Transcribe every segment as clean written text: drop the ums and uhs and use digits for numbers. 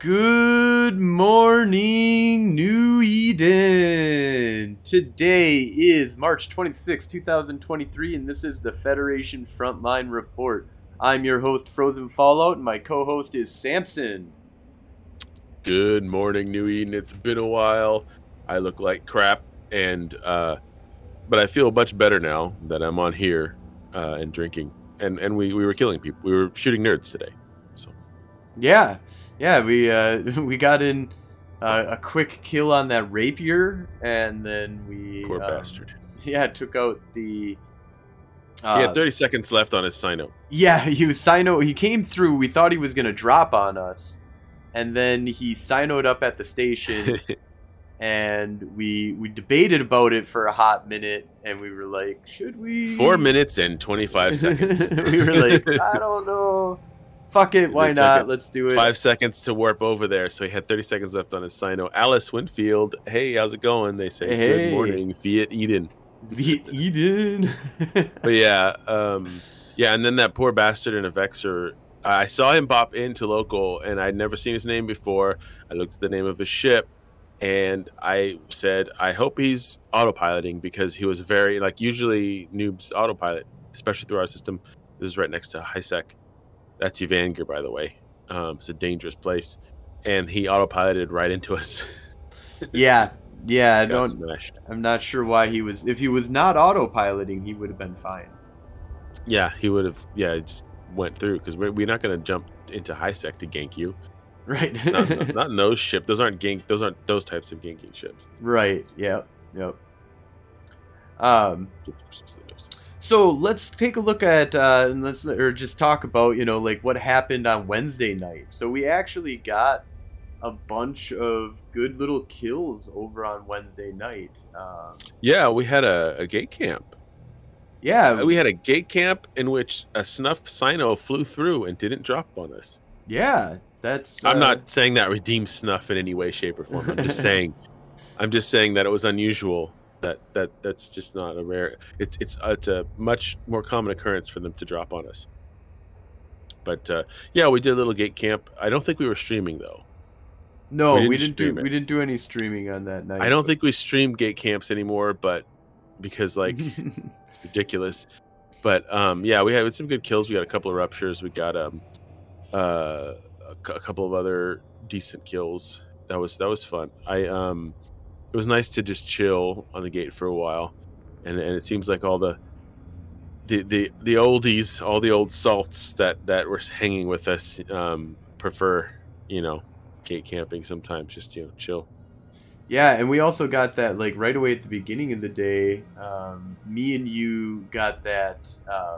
Good morning, New Eden. Today is March 26, 2023, and this is the Federation Frontline Report. I'm your host, Frozen Fallout, and my co-host is Samson. Good morning, New Eden. It's been a while. I look like crap, but I feel much better now that I'm on here and drinking. And we were killing people. We were shooting nerds today. So Yeah, we got in a quick kill on that rapier, and then we poor bastard. took out the. He had 30 seconds left on his Sino. Yeah, he came through. We thought he was gonna drop on us, and then he Sino'd up at the station, and we debated about it for a hot minute, and we were like, should we? 4 minutes and 25 seconds. We were like, I don't know. Fuck it, why not? Let's do it. 5 seconds to warp over there, so he had 30 seconds left on his Sino. Alice Winfield, hey, how's it going? They say, Hey. Good morning, Fiat Eden. Viet Eden. But yeah, and then that poor bastard in a Vexor, I saw him bop into local, and I'd never seen his name before. I looked at the name of his ship, and I said, I hope he's autopiloting, because he was very, usually noobs autopilot, especially through our system. This is right next to HiSec. That's Evanger, by the way. It's a dangerous place. And he autopiloted right into us. Yeah, Smashed. I'm not sure why he was. If he was not autopiloting, he would have been fine. Yeah, he would have. Yeah, it just went through, because we're not going to jump into HiSec to gank you. Right. not in those ships. Those aren't those types of ganking ships. Right. Yep. So let's take a look at just talk about what happened on Wednesday night. So we actually got a bunch of good little kills over on Wednesday night. Yeah, we had a gate camp. Yeah, we had a gate camp in which a snuff Sino flew through and didn't drop on us. Yeah, that's. I'm not saying that redeems snuff in any way, shape, or form. I'm just saying that it was unusual. That's just not a rare. It's a much more common occurrence for them to drop on us. But yeah, we did a little gate camp. I don't think we were streaming though. No, we didn't do any streaming on that night. I don't think we stream gate camps anymore, but because it's ridiculous. But yeah, we had some good kills. We got a couple of ruptures. We got a couple of other decent kills. That was fun. It was nice to just chill on the gate for a while, and it seems like all the oldies, all the old salts that were hanging with us prefer gate camping sometimes, just chill. Yeah, and we also got that right away at the beginning of the day. Me and you got that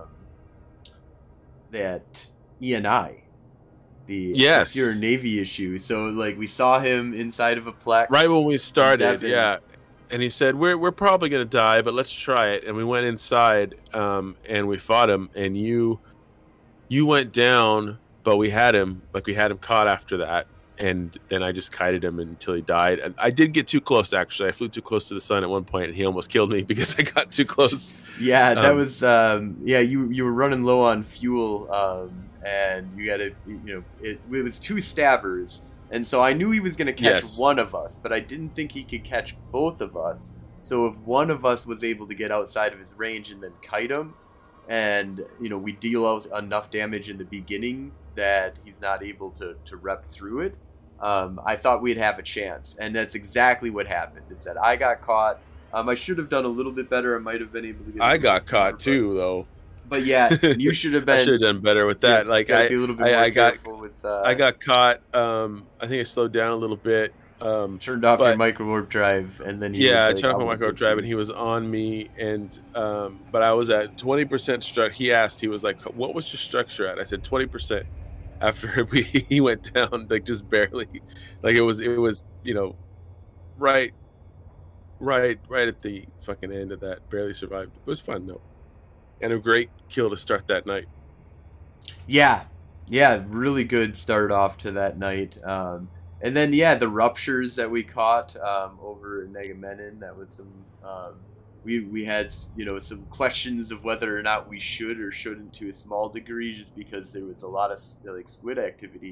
ENI. The Obscure Navy issue. So we saw him inside of a Plex right when we started. Yeah, and he said we're probably gonna die, but let's try it. And we went inside and we fought him, and you went down, but we had him caught after that, and then I just kited him until he died. And I did get too close, actually. I flew too close to the sun at one point, and he almost killed me because I got too close. Yeah, that was you were running low on fuel, and you got to it was two stabbers, and so I knew he was going to catch one of us, but I didn't think he could catch both of us. So if one of us was able to get outside of his range and then kite him, and we deal out enough damage in the beginning that he's not able to rep through it, I thought we'd have a chance, and that's exactly what happened. Is that I got caught. I should have done a little bit better. I might have been able to get. I got caught too, though. But yeah, you should have been. I should have done better with that. Be a little bit more careful with. I got caught. I think I slowed down a little bit. Turned off your micro warp drive, and then I turned off my micro warp drive, and he was on me, and but I was at 20% struck. He asked, he was like, "What was your structure at?" I said 20%. After he went down, just barely, it was right at the fucking end of that. Barely survived. It was fun though. And a great kill to start that night. Yeah, really good start off to that night. And then the ruptures that we caught over Negamenon, that was some we had some questions of whether or not we should or shouldn't to a small degree, just because there was a lot of squid activity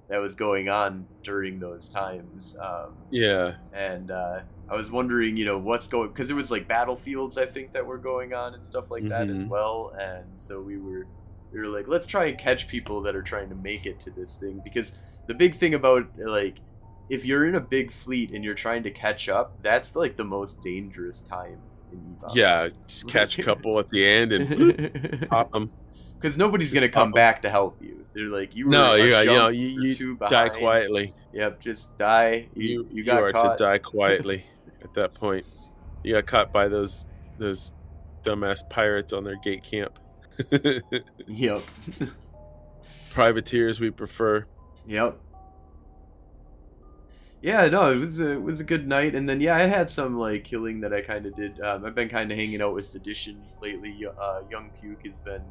that was going on during those times. Yeah. And I was wondering, what's going, because there was like battlefields, I think, that were going on and stuff like that as well. And so we were like, let's try and catch people that are trying to make it to this thing, because the big thing about, like, if you're in a big fleet and you're trying to catch up, that's like the most dangerous time in EVOP. Yeah, just catch a couple at the end and boop, pop them. Because nobody's gonna come back to help you. They're like, you die quietly. Yep, just die. You got caught. To die quietly at that point. You got caught by those dumbass pirates on their gate camp. Yep. Privateers we prefer. Yep. Yeah, no, it was a good night, and then I had some like killing that I kind of did. I've been kind of hanging out with Sedition lately. Young Puke has been,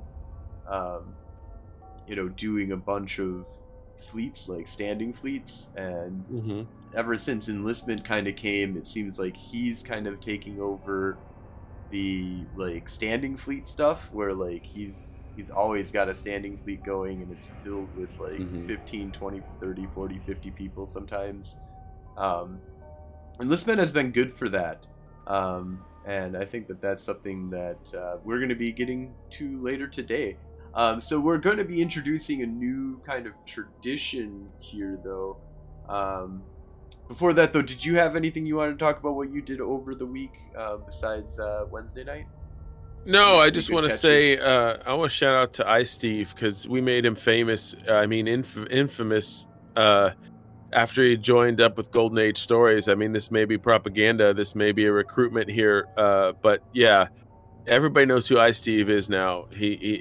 doing a bunch of fleets, like standing fleets, and ever since enlistment kind of came, it seems like he's kind of taking over the like standing fleet stuff, where like he's always got a standing fleet going, and it's filled with like 15, 20, 30, 40, 50 people sometimes. Enlistment has been good for that, and I think that that's something that we're going to be getting to later today. So we're going to be introducing a new kind of tradition here, though. Before that, though, did you have anything you wanted to talk about what you did over the week besides Wednesday night? No, I just want to say I want to shout out to iSteve, because we made him famous. Infamous. After he joined up with Golden Age Stories. I mean, this may be propaganda, this may be a recruitment here, but yeah, everybody knows who iSteve is now. He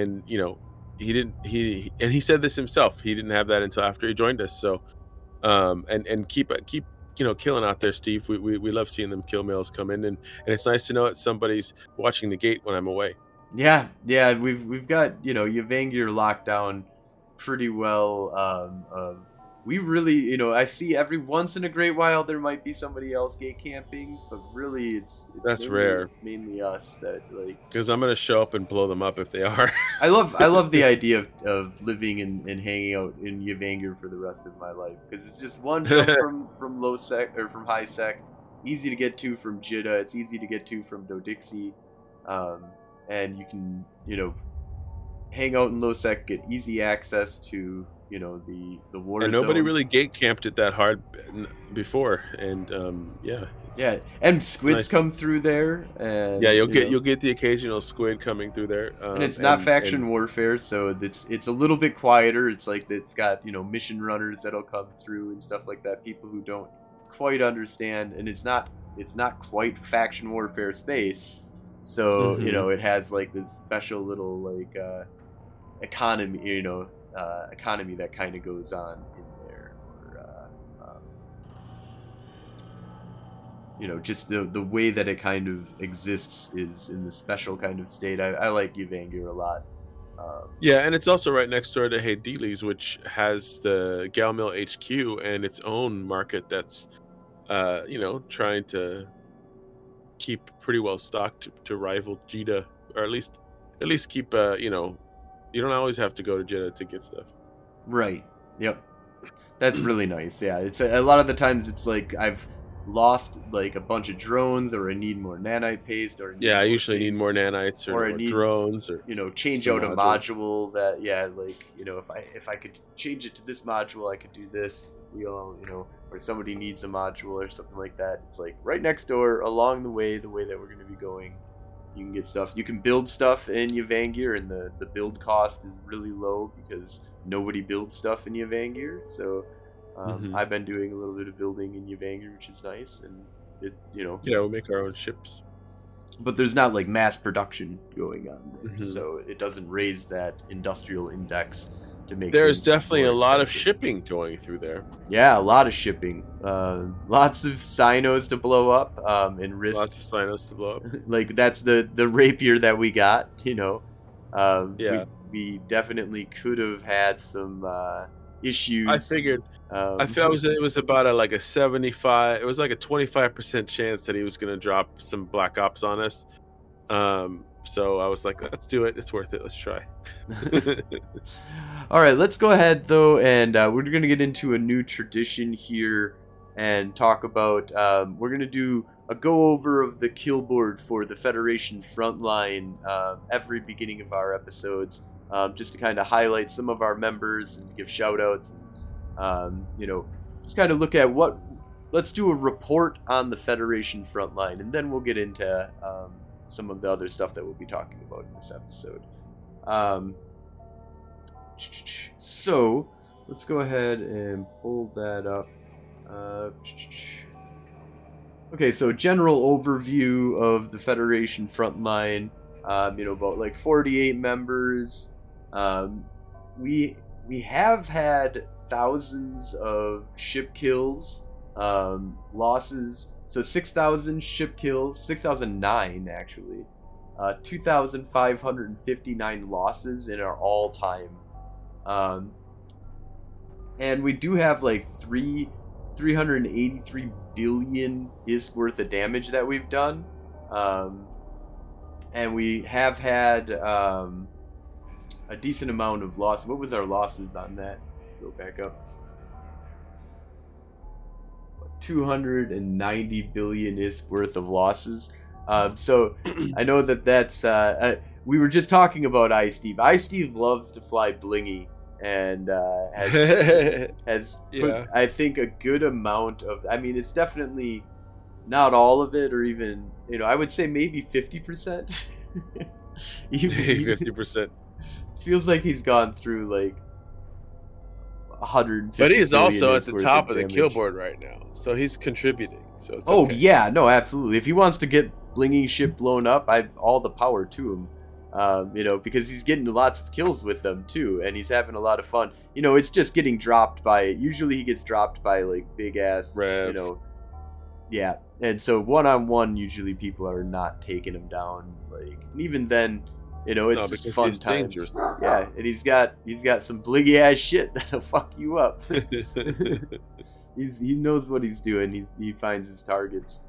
said this himself. He didn't have that until after he joined us. So, and keep killing out there, Steve. We love seeing them kill mails come in, and it's nice to know that somebody's watching the gate when I'm away. Yeah, we've got Yvangir locked down pretty well. We really, I see every once in a great while there might be somebody else gate camping, but really it's that's rare. It's mainly us that like. Because I'm gonna show up and blow them up if they are. I love the idea of living and hanging out in Yvangir for the rest of my life, because it's just one jump from low sec or from high sec. It's easy to get to from Jitta. It's easy to get to from Dodixie, and you can hang out in low sec, get easy access to the water and nobody zone. really gate camped it that hard before, and and squids come through there, and you'll get the occasional squid coming through there, and it's not faction warfare, so it's a little bit quieter. It's like it's got mission runners that'll come through and stuff like that, people who don't quite understand, and it's not quite faction warfare space, so it has like this special little like economy economy that kind of goes on in there, or just the way that it kind of exists is in the special kind of state. I like Yvangir a lot. And it's also right next door to Hadeles, which has the Galmill HQ and its own market that's trying to keep pretty well stocked to rival Jitta, or at least keep you don't always have to go to Jitta to get stuff. Right. Yep. That's really nice. Yeah. It's a lot of the times it's like I've lost like a bunch of drones, or I need more nanite paste, or I usually need more nanites or more drones, or change out a module that if I could change it to this module, I could do this. Or somebody needs a module or something like that. It's like right next door, along the way that we're going to be going. You can get stuff. You can build stuff in Yvangir, and the build cost is really low because nobody builds stuff in Yvangir. So I've been doing a little bit of building in Yvangir, which is nice, and it we make our own ships. But there's not like mass production going on there, so it doesn't raise that industrial index to make. There's definitely a lot of shipping going through there. Yeah, a lot of shipping. Lots of Cynos to blow up, and risk. Lots of Cynos to blow up. Like that's the rapier that we got. We definitely could have had some issues. I figured. I felt it was about a 75. It was like a 25% chance that he was going to drop some Black Ops on us. So I was like, let's do it. It's worth it. Let's try. All right, let's go ahead, though, and we're going to get into a new tradition here and talk about, we're going to do a go-over of the kill board for the Federation Frontline every beginning of our episodes, just to kind of highlight some of our members and give shout-outs, and, just kind of look at let's do a report on the Federation Frontline, and then we'll get into some of the other stuff that we'll be talking about in this episode. So let's go ahead and pull that up. Okay, so general overview of the Federation Frontline. About like 48 members. We have had thousands of ship kills, losses. So 6,000 ship kills, 6,009 actually. 2,559 losses in our all-time. And we do have like 383 billion ISK worth of damage that we've done. And we have had a decent amount of loss. What was our losses on that? Go back up. 290 billion ISK worth of losses. So I know that's we were just talking about iSteve. iSteve loves to fly blingy and has put, I think, a good amount of, it's definitely not all of it, or even, I would say maybe 50%. Even 50%. Feels like he's gone through like 150. But he's also at the top of the kill board right now, so he's contributing. So it's okay. Yeah, no, absolutely. If he wants to get Blingy ship blown up, all the power to him. Because he's getting lots of kills with them too, and he's having a lot of fun. It's just getting dropped by. Usually he gets dropped by like big ass. Rev. Yeah, and so 1-on-1, usually people are not taking him down. Like, and even then. It's just fun times. Dangerous. Yeah, and he's got some blingy ass shit that'll fuck you up. He knows what he's doing. He finds his targets.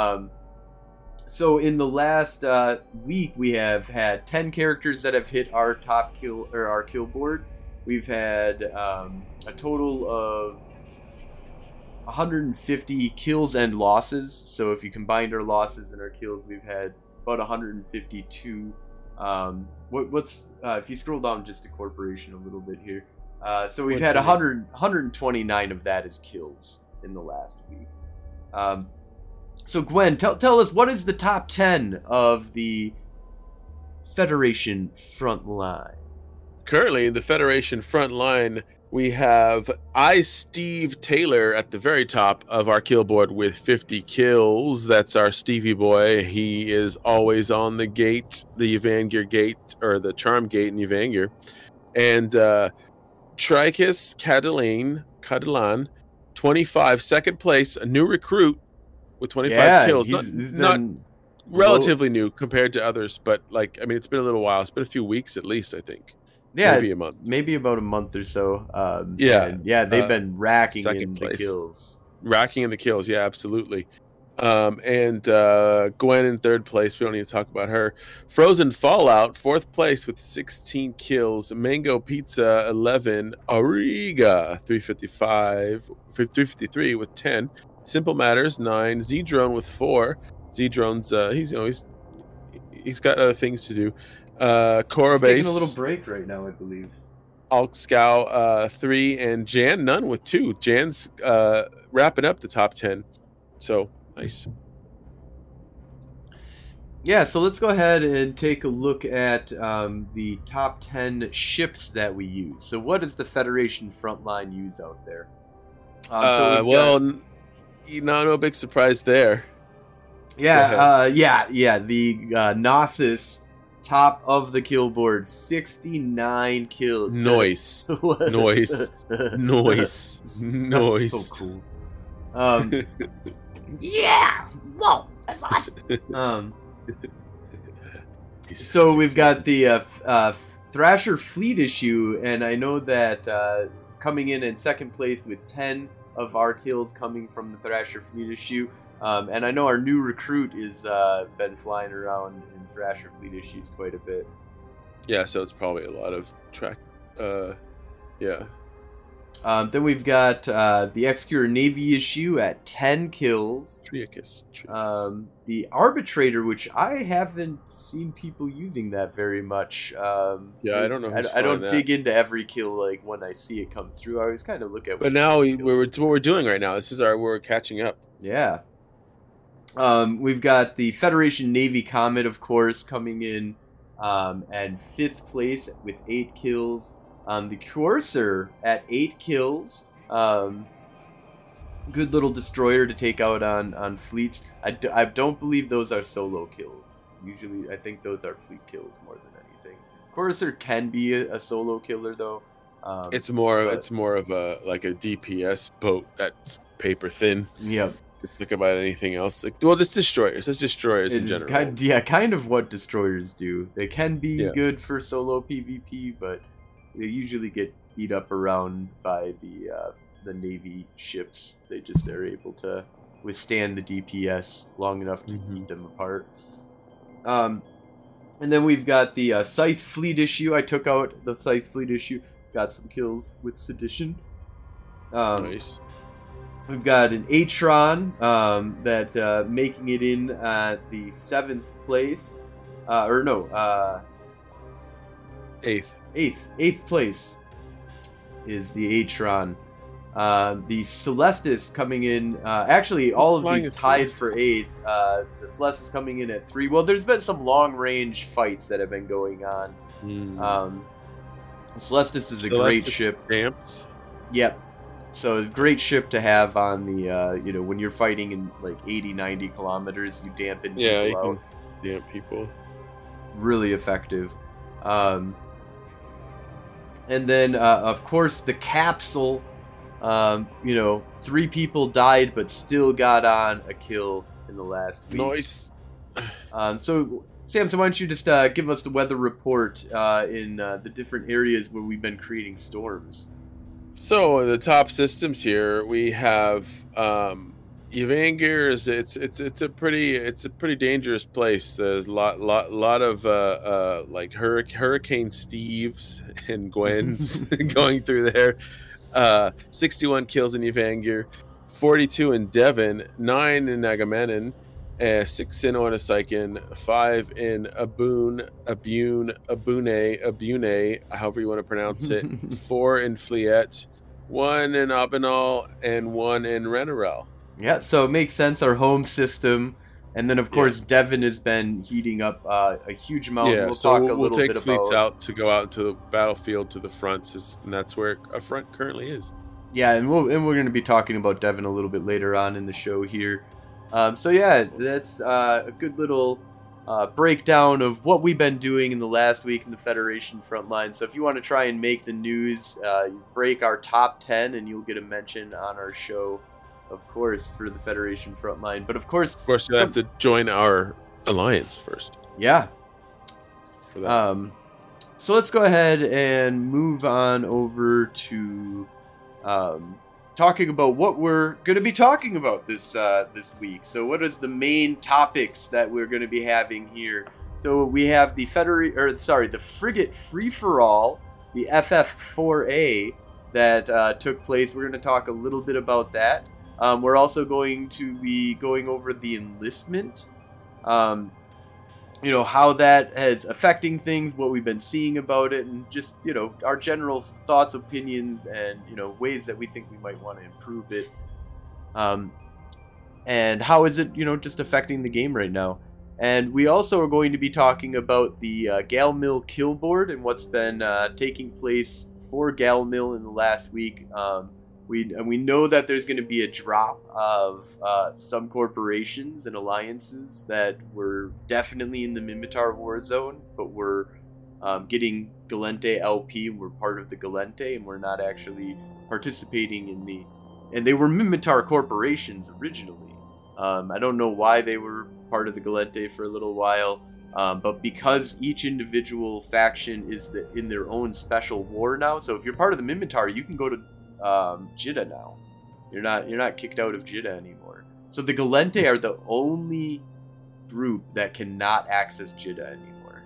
So in the last week, we have had 10 characters that have hit our top kill or our kill board. We've had a total of 150 kills and losses. So if you combined our losses and our kills, we've had about 152. If you scroll down just to corporation a little bit here, so we've had 129 of that as kills in the last week. So Gwen, tell us, what is the top 10 of the Federation Frontline? Currently, the Federation Frontline, we have iSteve Taylor at the very top of our kill board with 50 kills. That's our Stevie boy. He is always on the gate, the Evangir gate, or the Charm gate in Evangir. And Tricus Catalan, 25, second place, a new recruit with 25 kills. Not relatively new compared to others, but it's been a little while. It's been a few weeks at least, I think. Yeah, maybe a month. Maybe about a month or so. They've been racking in the kills. Racking in the kills, yeah, absolutely. And Gwen in third place. We don't need to talk about her. Frozen Fallout, fourth place with 16 kills. Mango Pizza, 11. Auriga, 353 with 10. Simple Matters, 9. Z-Drone with 4. Z-Drone's, he's got other things to do. Korobase, taking a little break right now, I believe. Alkscow, 3, and Jan Nunn with 2. Jan's wrapping up the top 10. So, nice. Yeah, so let's go ahead and take a look at the top 10 ships that we use. So what does the Federation Frontline use out there? No big surprise there. Yeah, the Gnosis, top of the kill board, 69 kills. Noise. Noise. That's so cool. Yeah! Whoa! That's awesome! So we've got the Thrasher Fleet issue, and I know that coming in second place with 10 of our kills coming from the Thrasher Fleet issue, And I know our new recruit is been flying around in Thrasher Fleet issues quite a bit. Yeah, so it's probably a lot of track. Yeah. Then we've got the Executor Navy issue at 10 kills. Triacus. The Arbitrator, which I haven't seen people using that very much. I don't know. I don't dig into every kill like when I see it come through. I always kind of look at. But now it's what we're doing right now. This is we're catching up. Yeah. We've got the Federation Navy Comet, of course, coming in and 5th place with 8 kills. The Courser at 8 kills. Good little destroyer to take out on fleets. I don't believe those are solo kills. Usually, I think those are fleet kills more than anything. Courser can be a solo killer, though. It's more of a DPS boat that's paper thin. Yep. Just think about anything else. This destroyers. It's destroyers in general. Kind of what destroyers do. They can be good for solo PvP, but they usually get beat up around by the Navy ships. They just are able to withstand the DPS long enough to keep them apart. And then we've got the Scythe Fleet issue. I took out the Scythe Fleet issue. Got some kills with Sedition. Nice. We've got an Atron that making it in at the 7th place. Eighth place is the Atron. The Celestis coming in. Actually, all of these tied for 8th. The Celestis coming in at 3. Well, there's been some long-range fights that have been going on. Celestis is a great ship. Damps. Yep. So great ship to have on the, when you're fighting in like 80, 90 kilometers, you dampen people out. Yeah, you can damp people. Really effective. And then, of course, the Capsule. 3 people died, but still got on a kill in the last week. Nice. So, Samson, why don't you just give us the weather report in the different areas where we've been creating storms? So the top systems here, we have Evangir. It's a pretty dangerous place. There's a lot of Hurricane Steves and Gwens going through there. 61 kills in Evangir, 42 in Devon, 9 in Agamemnon, 6 in Ornisaiken, 5 in Abune, however you want to pronounce it, 4 in Fliet, 1 in Abenal, and 1 in Renarel. Yeah, so it makes sense, our home system. And then, of course, Devon has been heating up a huge amount. Yeah, we'll take fleets out to go out into the battlefield to the fronts, and that's where a front currently is. Yeah, and we're going to be talking about Devon a little bit later on in the show here. That's a good little breakdown of what we've been doing in the last week in the Federation Frontline. So if you want to try and make the news, break our top 10, and you'll get a mention on our show. Of course, for the Federation Frontline. But of course, you'll have to join our alliance first. Yeah. For that. So let's go ahead and move on over to talking about what we're going to be talking about this week. So what is the main topics that we're going to be having here? So we have the Frigate Free-for-All, the FF4A that took place. We're going to talk a little bit about that. We're also going to be going over the enlistment, how that is affecting things, what we've been seeing about it, and just, our general thoughts, opinions, and, ways that we think we might want to improve it. And how is it, just affecting the game right now. And we also are going to be talking about the Galmill kill board and what's been taking place for Galmill in the last week. We know that there's going to be a drop of some corporations and alliances that were definitely in the Minmatar war zone, but we're getting Gallente LP, and we're part of the Gallente, and we're not actually participating in the... And they were Minmatar corporations originally. I don't know why they were part of the Gallente for a little while, but because each individual faction is in their own special war now, so if you're part of the Minmatar, you can go to Jeddah now. You're not kicked out of Jeddah anymore. So the Gallente are the only group that cannot access Jeddah anymore.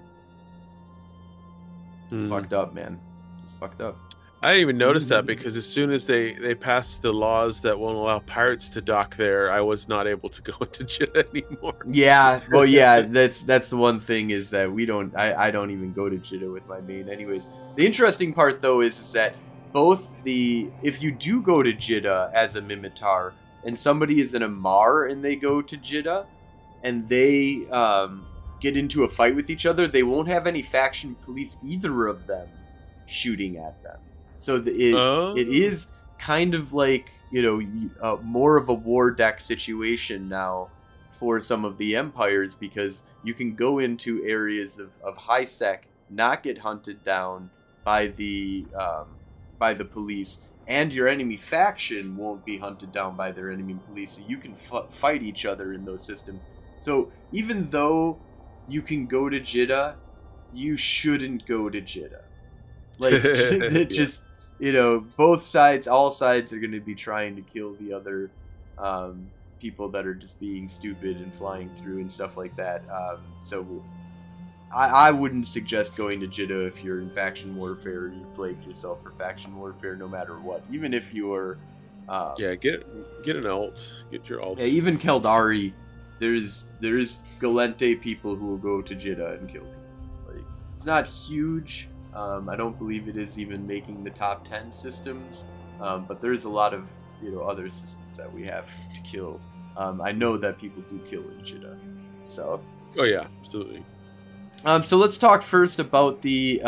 It's fucked up, man. It's fucked up. I didn't even notice that because as soon as they passed the laws that won't allow pirates to dock there, I was not able to go into Jeddah anymore. Yeah, well, yeah, that's the one thing is that I don't even go to Jeddah with my main anyways. The interesting part though is that if you do go to Jeddah as a Minmatar and somebody is an Amarr and they go to Jeddah and they get into a fight with each other, they won't have any faction police, either of them, shooting at them. So it is kind of like, more of a war deck situation now for some of the empires, because you can go into areas of high sec, not get hunted down by the police, and your enemy faction won't be hunted down by their enemy police. So you can fight each other in those systems. So even though you can go to Jeddah, you shouldn't go to Jeddah. Like, just, both sides, all sides are going to be trying to kill the other people that are just being stupid and flying through and stuff like that. So I wouldn't suggest going to Jeddah if you're in faction warfare. You flagged yourself for faction warfare no matter what. Even if you're... get an alt. Get your alt. Yeah, even Caldari, there's Gallente people who will go to Jeddah and kill people. Like, it's not huge. I don't believe it is even making the top 10 systems, but there's a lot of other systems that we have to kill. I know that people do kill in Jeddah. So. Oh yeah, absolutely. So let's talk first about the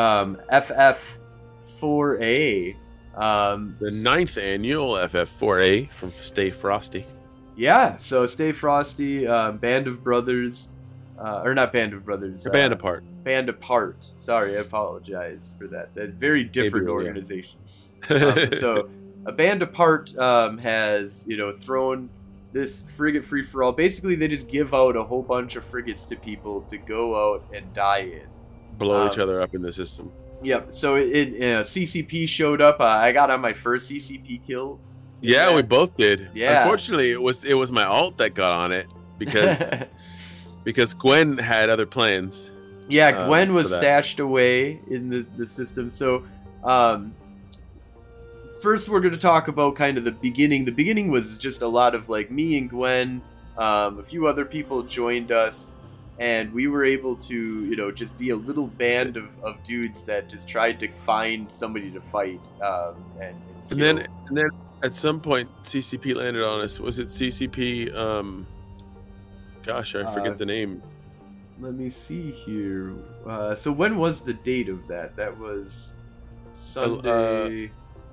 FF4A. The 9th annual FF4A from Stay Frosty. Yeah, so Stay Frosty, Band of Brothers, or not Band of Brothers. Band Apart. Band Apart. Sorry, I apologize for that. They're very different organizations. So a Band Apart has, thrown this frigate free-for-all. Basically, they just give out a whole bunch of frigates to people to go out and die in. Blow each other up in the system. Yep. So CCP showed up. I got on my first CCP kill. Yeah, we both did. Yeah. Unfortunately, it was my alt that got on it because Gwen had other plans. Yeah, Gwen was stashed away in the system. So, first we're going to talk about kind of the beginning. The beginning was just a lot of like me and Gwen, a few other people joined us, and we were able to, just be a little band of dudes that just tried to find somebody to fight. And then at some point, CCP landed on us. Was it CCP? Gosh, I forget the name. Let me see here. So when was the date of that? That was Sunday.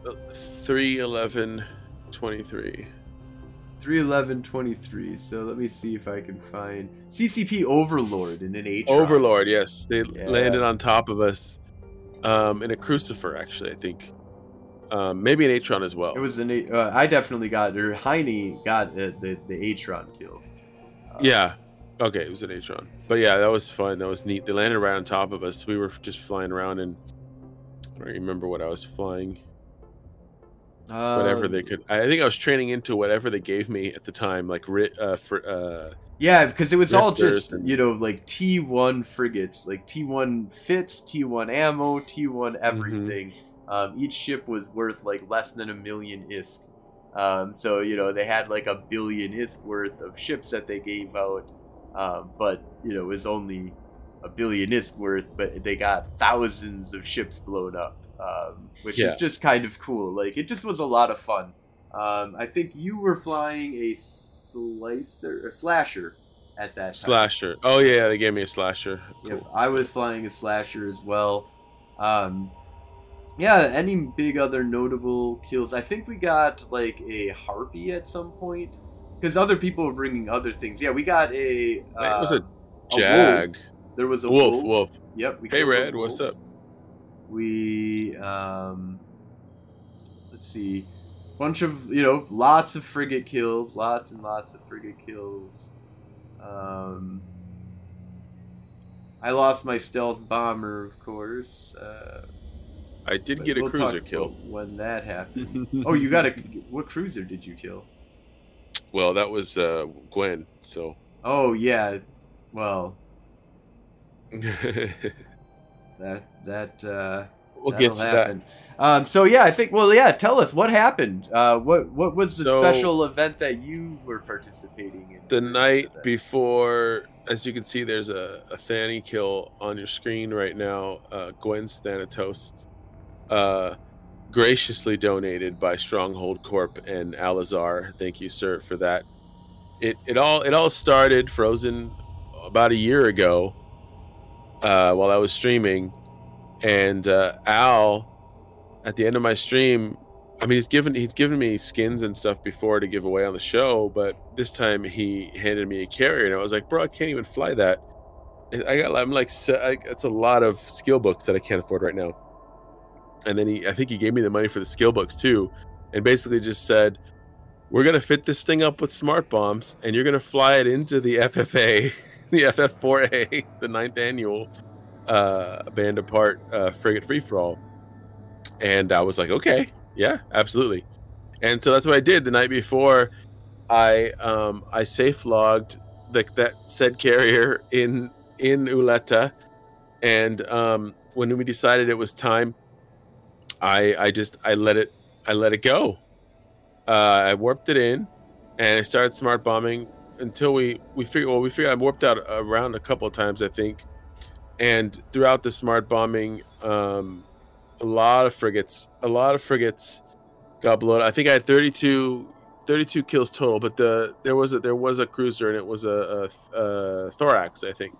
3/11/23. 3/11/23. So let me see if I can find CCP Overlord in an Atron. Overlord, yes, they landed on top of us in a Crucifer. Actually, I think maybe an Atron as well. It was an. I definitely got, or Heine got the Atron kill. Yeah. Okay, it was an Atron. But yeah, that was fun. That was neat. They landed right on top of us. We were just flying around, and I don't remember what I was flying. Whatever they could. I think I was training into whatever they gave me at the time, like yeah, because it was all just like T1 frigates, like T1 fits, T1 ammo, T1 everything. Mm-hmm. Each ship was worth like less than 1 million ISK. So they had like 1 billion ISK worth of ships that they gave out. But it was only 1 billion ISK worth, but they got thousands of ships blown up, which is just kind of cool. Like, it just was a lot of fun. I think you were flying a slasher at that time. Slasher. Oh yeah, they gave me a slasher. Cool. Yep, I was flying a slasher as well. Yeah, any big other notable kills? I think we got like a harpy at some point. Because other people were bringing other things. Yeah, we got it was a jag. Wolf. There was a wolf. Yep. Hey, Red, what's up? We, let's see. Bunch of, lots of frigate kills. Lots and lots of frigate kills. I lost my stealth bomber, of course. I did get a cruiser kill. When that happened. Oh, you got what cruiser did you kill? Well, that was Gwen. So. Oh yeah, well, We'll get that'll to that. happen. So yeah, I think. Well, yeah. Tell us what happened. What was the So, special event that you were participating in? The night before, as you can see, there's a Thani kill on your screen right now. Gwen's Thanatos, graciously donated by Stronghold Corp and Alazar. Thank you, sir, for that. It all started Frozen about a year ago, while I was streaming, and Al, at the end of my stream, I mean, he's given me skins and stuff before to give away on the show, but this time he handed me a carrier, and I was like, bro, I can't even fly that. It's a lot of skill books that I can't afford right now. And then I think he gave me the money for the skill books too, and basically just said, we're gonna fit this thing up with smart bombs, and you're gonna fly it into the FFA, the FF4A, the 9th annual Band Apart frigate free for all. And I was like, okay, yeah, absolutely. And so that's what I did the night before. I safe logged that said carrier in Uleta, and when we decided it was time, I let it go. I warped it in, and I started smart bombing until we figured I warped out around a couple of times, I think. And throughout the smart bombing, a lot of frigates got blown. I think I had 32 kills total, but there was a cruiser, and it was a Thorax, I think.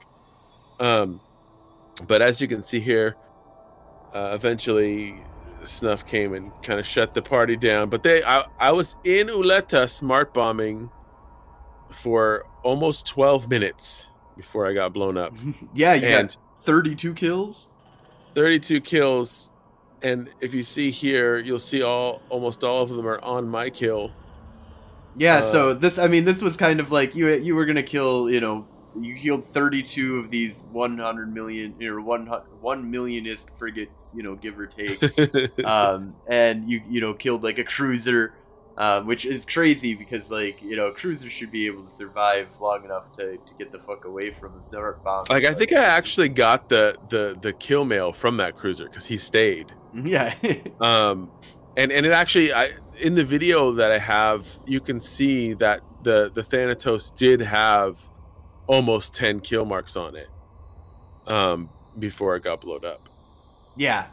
But as you can see here, eventually Snuff came and kind of shut the party down. But I was in Uleta smart bombing for almost 12 minutes before I got blown up. Yeah, you got 32 kills. 32 kills, and if you see here, you'll see almost all of them are on my kill. Yeah, so this was kind of like you were gonna kill, you killed 32 of these 100 million or 1 millionist frigates, give or take, and you killed like a cruiser, which is crazy because cruisers should be able to survive long enough to get the fuck away from the smart bomb. Like, I think I actually got the kill mail from that cruiser because he stayed. Yeah. And it actually, in the video that I have, you can see that the Thanatos did have almost 10 kill marks on it before it got blown up. Yeah.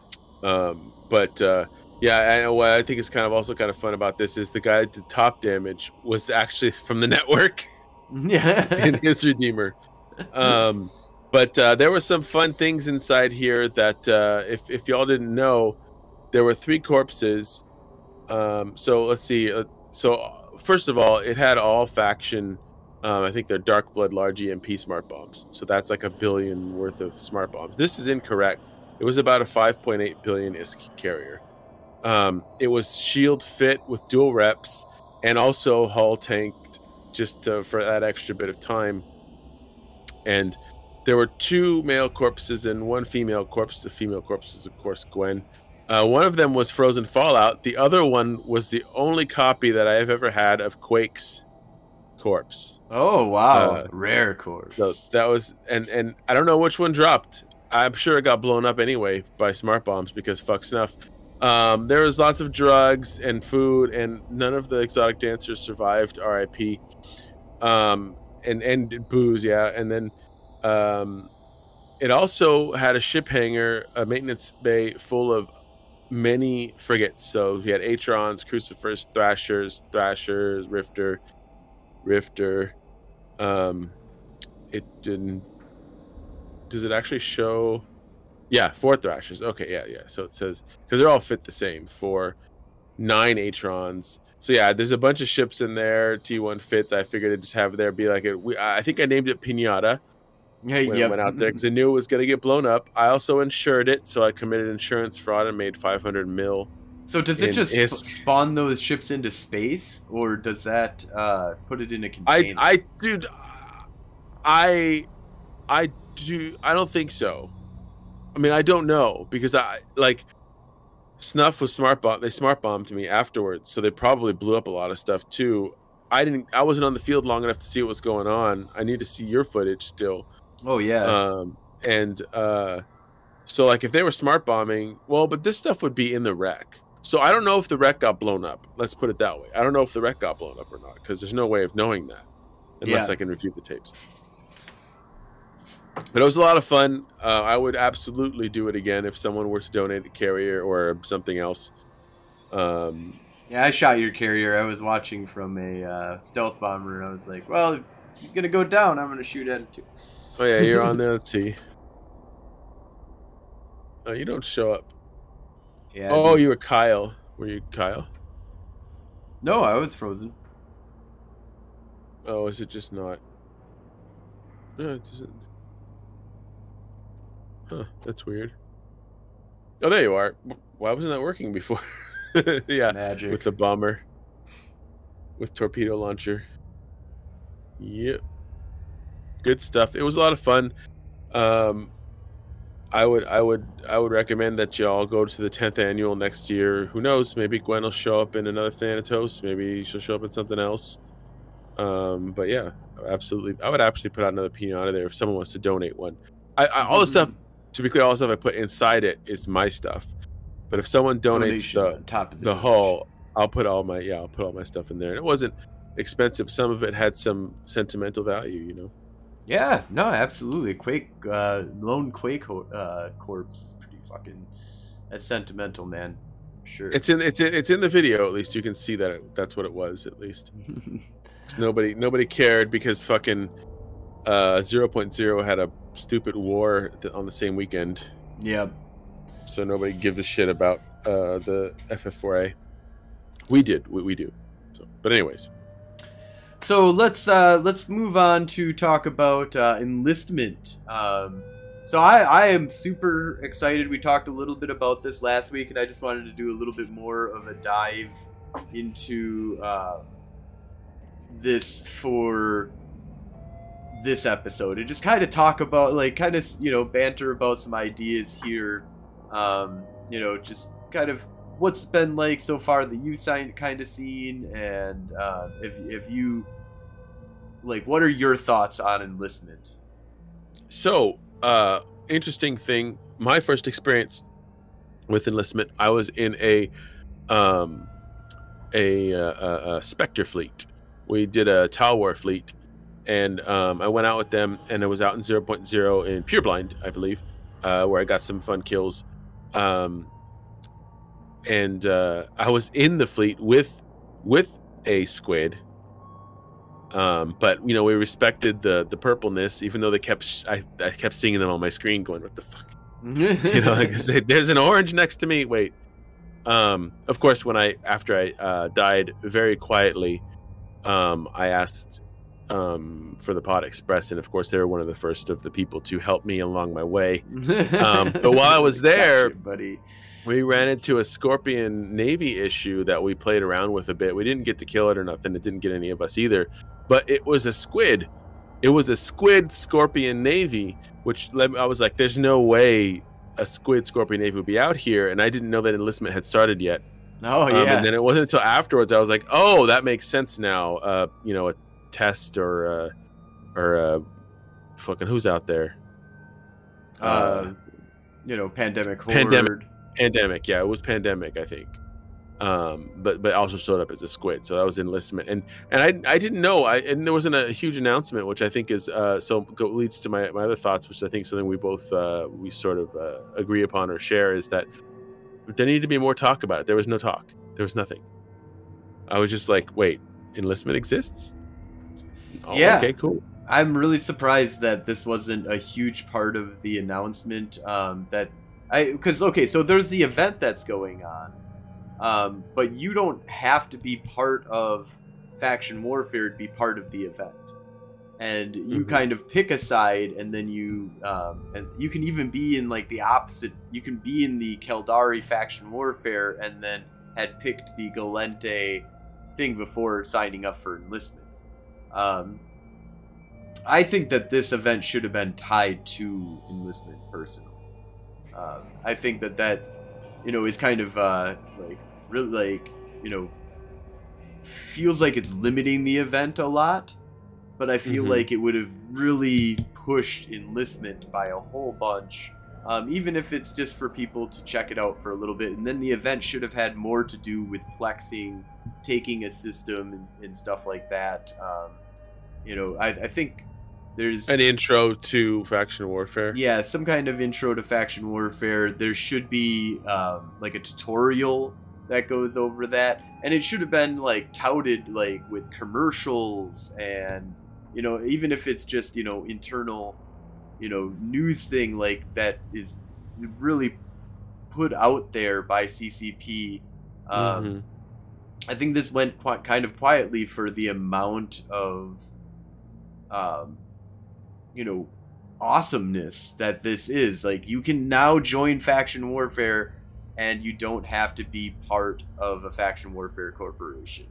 Yeah, and what I think is also kind of fun about this is the guy that did top damage was actually from the network. Yeah. In his Redeemer. But there were some fun things inside here that if y'all didn't know, there were 3 corpses. So let's see. So first of all, it had all faction. I think they're Dark Blood large EMP smart bombs. So that's like 1 billion worth of smart bombs. This is incorrect. It was about a 5.8 billion ISK carrier. It was shield fit with dual reps and also hull tanked just for that extra bit of time. And there were 2 male corpses and 1 female corpse. The female corpse was, of course, Gwen. One of them was Frozen Fallout. The other one was the only copy that I have ever had of Quake's corpse. Oh, wow. Rare corpse. So that was, and I don't know which one dropped. I'm sure it got blown up anyway by smart bombs because fuck Snuff. There was lots of drugs and food, and none of the exotic dancers survived. RIP. And booze, yeah. And then it also had a ship hangar, a maintenance bay full of many frigates. So you had Atrons, Crucifers, Thrashers, Rifter. It didn't. Does it actually show? Yeah, 4 Thrashers. Okay, yeah. So it says, because they're all fit the same, for 9 Atrons. So yeah, there's a bunch of ships in there. T1 fits. I figured I'd just have there be like I think I named it Pinata. Yeah, when I went out there because I knew it was going to get blown up. I also insured it, so I committed insurance fraud and made 500 mil. So does it just spawn those ships into space, or does that put it in a container? I don't think so. I mean, I don't know because Snuff was smart bomb. They smart bombed me afterwards, so they probably blew up a lot of stuff too. I wasn't on the field long enough to see what was going on. I need to see your footage still. Oh yeah. So like if they were smart bombing, well, but this stuff would be in the wreck. So I don't know if the wreck got blown up. Let's put it that way. I don't know if the wreck got blown up or not, because there's no way of knowing that unless I can review the tapes. But it was a lot of fun. I would absolutely do it again if someone were to donate a carrier or something else. Yeah, I shot your carrier. I was watching from a stealth bomber, and I was like, well, if he's going to go down, I'm going to shoot at him too. Oh, yeah, you're on there. Let's see. Oh, you don't show up. Yeah. Oh, you were Kyle. Were you Kyle? No, I was frozen. Oh, is it just not? No, it doesn't. Huh, that's weird. Oh, there you are. Why wasn't that working before? Yeah, magic. With the bomber. With torpedo launcher. Yep. Good stuff. It was a lot of fun. I would recommend that y'all go to the 10th annual next year. Who knows? Maybe Gwen will show up in another Thanatos. Maybe she'll show up in something else. But yeah, absolutely. I would actually put out another pinata there if someone wants to donate one. All the stuff, to be clear, all the stuff I put inside it is my stuff. But if someone donates the hull, I'll put all my stuff in there. And it wasn't expensive. Some of it had some sentimental value, you know. Yeah, no, absolutely. Lone Quake corpse is pretty fucking. That's sentimental, man. Sure. It's in the video. At least you can see that that's what it was. At least nobody cared because fucking 0.0 had a stupid war on the same weekend. Yeah. So nobody gives a shit about the FF4A. We did. We do. So, but anyways. So let's move on to talk about enlistment. So I am super excited. We talked a little bit about this last week, and I just wanted to do a little bit more of a dive into this for this episode, and just kind of talk about, like, kind of, you know, banter about some ideas here. You know, just kind of what's been like so far that you kind of seen, and if you like, what are your thoughts on enlistment? So, interesting thing. My first experience with enlistment, I was in a Spectre fleet. We did a Tau War fleet, and I went out with them, and I was out in 0.0 in Pureblind, I believe, where I got some fun kills. And I was in the fleet with a squid, but you know, we respected the purpleness, even though I kept seeing them on my screen going, what the fuck? You know, like I say, there's an orange next to me, wait. Of course, after I died very quietly, I asked for the Pod Express, and of course they were one of the first of the people to help me along my way. But while I was there, buddy, we ran into a Scorpion Navy issue that we played around with a bit. We didn't get to kill it or nothing. It didn't get any of us either. But it was a squid. It was a squid Scorpion Navy, which I was like, there's no way a squid Scorpion Navy would be out here. And I didn't know that enlistment had started yet. Oh, yeah. And then it wasn't until afterwards I was like, oh, that makes sense now. You know, a test or fucking who's out there? You know, Pandemic Horde. Pandemic, yeah, it was Pandemic, I think. But also showed up as a squid, so that was enlistment, and I didn't know, and there wasn't a huge announcement, which I think is leads to my other thoughts, which I think is something we both we sort of agree upon or share, is that there needed to be more talk about it. There was no talk. There was nothing. I was just like, wait, enlistment exists? Oh, yeah. Okay, cool. I'm really surprised that this wasn't a huge part of the announcement. So there's the event that's going on, but you don't have to be part of faction warfare to be part of the event, and you kind of pick a side, and then you can even be in like the opposite. You can be in the Keldari faction warfare, and then had picked the Gallente thing before signing up for enlistment. I think that this event should have been tied to enlistment personally. I think that you know, is kind of like really, like, you know, feels like it's limiting the event a lot, but I feel like it would have really pushed enlistment by a whole bunch, even if it's just for people to check it out for a little bit. And then the event should have had more to do with plexing, taking a system, and stuff like that. I think there's an intro to faction warfare. Yeah, some kind of intro to faction warfare. There should be like a tutorial that goes over that, and it should have been like touted like with commercials, and even if it's just internal news thing like that is really put out there by CCP. I think this went kind of quietly for the amount of awesomeness that this is. Like, you can now join faction warfare and you don't have to be part of a faction warfare corporation.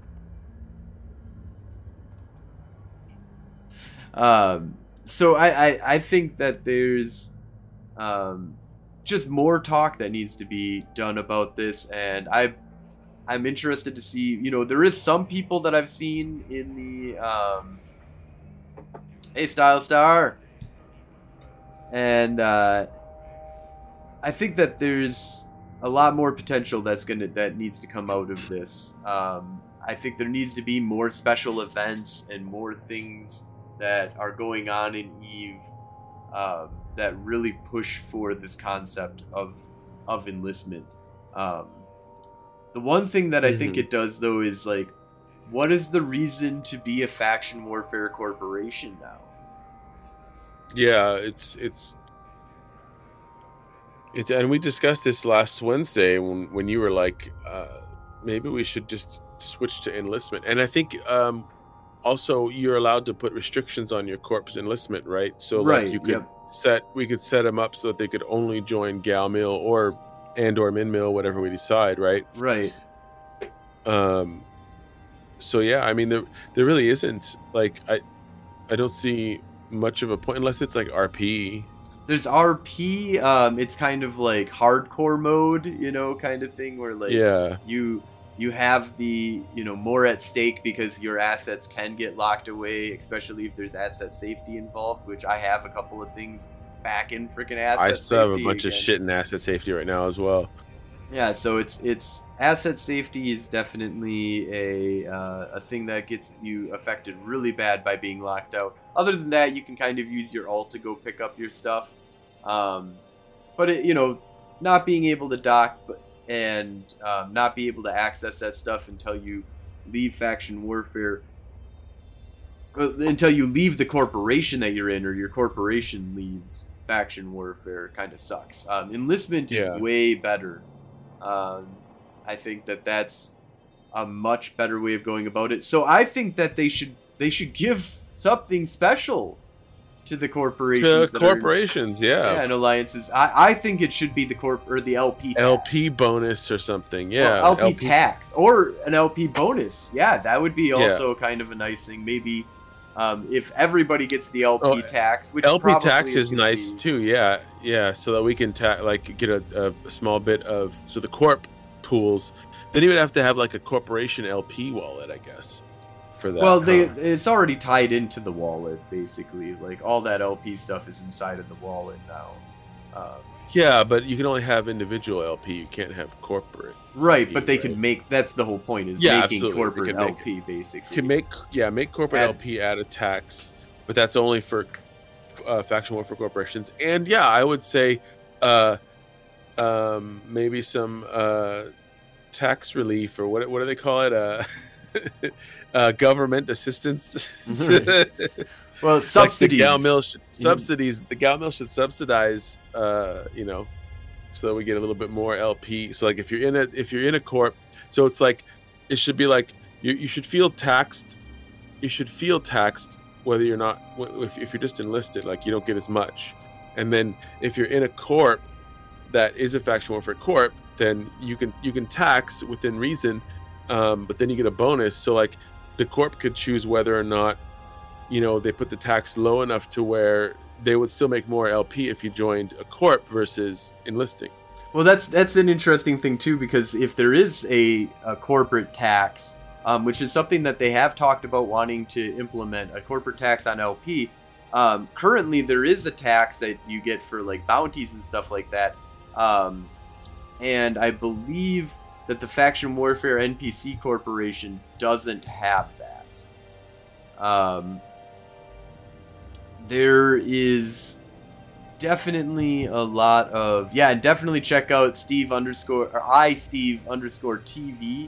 So I think that there's just more talk that needs to be done about this, and I'm interested to see, there is some people that I've seen in the Hey Style Star, and I think that there's a lot more potential that needs to come out of this. I think there needs to be more special events and more things that are going on in EVE that really push for this concept of enlistment. The one thing that I think it does, though, is like, what is the reason to be a faction warfare corporation now? Yeah, it's and we discussed this last Wednesday when you were like, maybe we should just switch to enlistment. And I think also you're allowed to put restrictions on your corp's enlistment, right? So like you could we could set them up so that they could only join Gal Mill or Min Mill, whatever we decide, right? Right. So yeah, I mean there really isn't, like, I don't see much of a point unless it's like RP. There's RP, it's kind of like hardcore mode, kind of thing, where like you have the more at stake because your assets can get locked away, especially if there's asset safety involved, which I have a couple of things back in freaking asset safety. I still have a bunch of shit in asset safety right now as well. Yeah, so it's asset safety is definitely a thing that gets you affected really bad by being locked out. Other than that, you can kind of use your ult to go pick up your stuff. But not being able to dock and not be able to access that stuff until you leave faction warfare, until you leave the corporation that you're in, or your corporation leaves faction warfare, kind of sucks. Enlistment is way better. I think that-that's a much better way of going about it. So I think that they should give something special to the corporations. And alliances. I think it should be the LP tax. LP bonus or something. Yeah. Well, LP tax or an LP bonus. Yeah, that would be also kind of a nice thing. Maybe if everybody gets the LP tax, which LP tax is nice too. Yeah, so that we can get a small bit of, so the corp pools. Then you would have to have like a corporation LP wallet, I guess, for that. Well, it's already tied into the wallet, basically. Like, all that LP stuff is inside of the wallet now. Yeah, but you can only have individual LP. You can't have corporate. Right, LP, but they can make. That's the whole point. Is making corporate LP basically. Can make corporate LP add a tax, but that's only for faction warfare corporations. And yeah, I would say maybe some tax relief, or what do they call it? Government assistance. Well, subsidies. Like the Gal Mill subsidies. The Gal Mill should subsidize, so that we get a little bit more LP. So like if you're in a corp, so it's like it should be like you should feel taxed. You should feel taxed whether you're not, if you're just enlisted, like you don't get as much. And then if you're in a corp that is a faction warfare corp, then you can tax within reason, but then you get a bonus. So like the corp could choose whether or not they put the tax low enough to where they would still make more LP if you joined a corp versus enlisting. Well, that's an interesting thing too, because if there is a corporate tax, which is something that they have talked about wanting to implement, a corporate tax on LP. Currently, there is a tax that you get for like bounties and stuff like that, and I believe that the Faction Warfare NPC Corporation doesn't have that. There is definitely a lot of and definitely check out Steve_TV.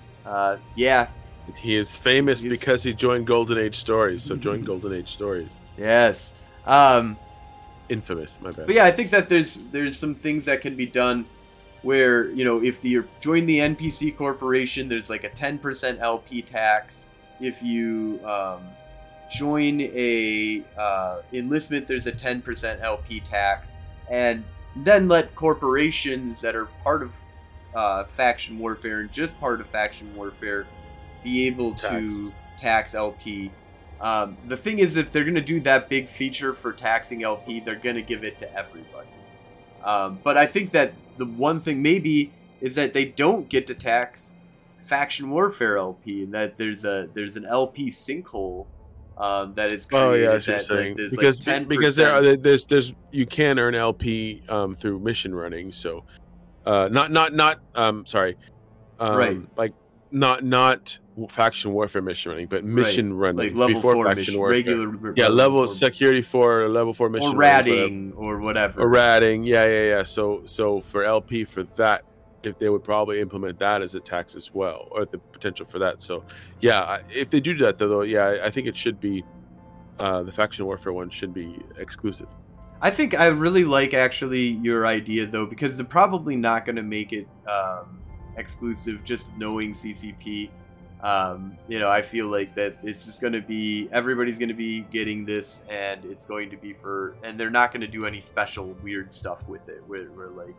He is famous because he joined Golden Age Stories. So join Golden Age Stories. Yes. Infamous, my bad. But yeah, I think that there's some things that can be done where, if you join the NPC Corporation, there's like a 10% LP tax. If you join a enlistment, there's a 10% LP tax. And then let corporations that are part of Faction Warfare and just part of Faction Warfare be able to tax LP. The thing is, if they're going to do that big feature for taxing LP, they're going to give it to everybody. But I think that the one thing maybe is that they don't get to tax Faction Warfare LP, and that there's an LP sinkhole that is created. Because there's you can earn LP through mission running. So not Faction Warfare mission running, but mission running, like level 4 Faction mission, Warfare. regular level Security 4, level 4 mission, or ratting or whatever. So for LP, for that, if they would probably implement that as a tax as well, or the potential for that. So if they do that though, I think it should be the Faction Warfare one should be exclusive. I think I really like actually your idea though, because they're probably not going to make it exclusive, just knowing CCP. I feel like that it's just going to be, everybody's going to be getting this, and it's going to be and they're not going to do any special weird stuff with it where like,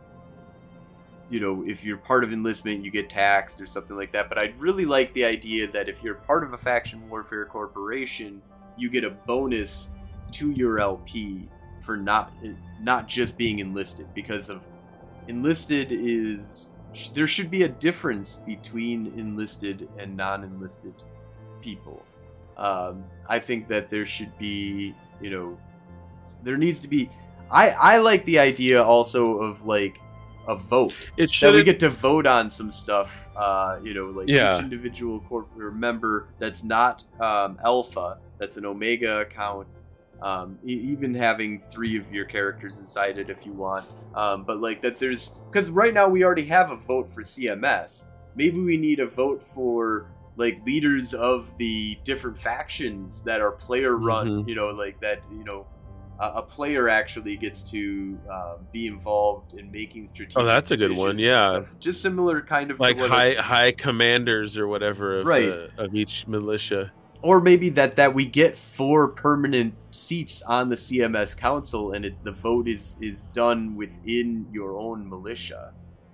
if you're part of enlistment, you get taxed or something like that. But I'd really like the idea that if you're part of a Faction Warfare Corporation, you get a bonus to your LP for not just being enlisted, because of enlisted there should be a difference between enlisted and non-enlisted people. I think that there should be, there needs to be. I like the idea also of like a vote. That we get to vote on some stuff. Each individual corporate member that's not Alpha, that's an Omega account. Even having 3 of your characters inside it if you want. But like that because right now we already have a vote for CMS. Maybe we need a vote for like leaders of the different factions that are player run, like that, a player actually gets to be involved in making strategic decisions. Oh, that's a good one. Yeah. Just similar kind of like high commanders or whatever of each militia. Or maybe that we get 4 permanent seats on the CMS council, and the vote is done within your own militia.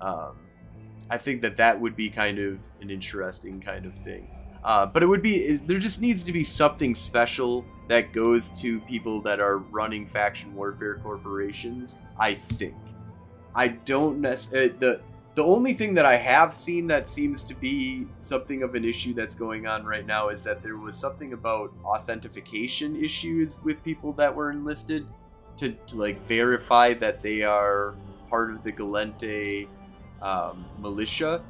I think that would be kind of an interesting kind of thing. But there just needs to be something special that goes to people that are running Faction Warfare corporations, I think. I don't necessarily... The only thing that I have seen that seems to be something of an issue that's going on right now is that there was something about authentication issues with people that were enlisted to like verify that they are part of the Gallente militia,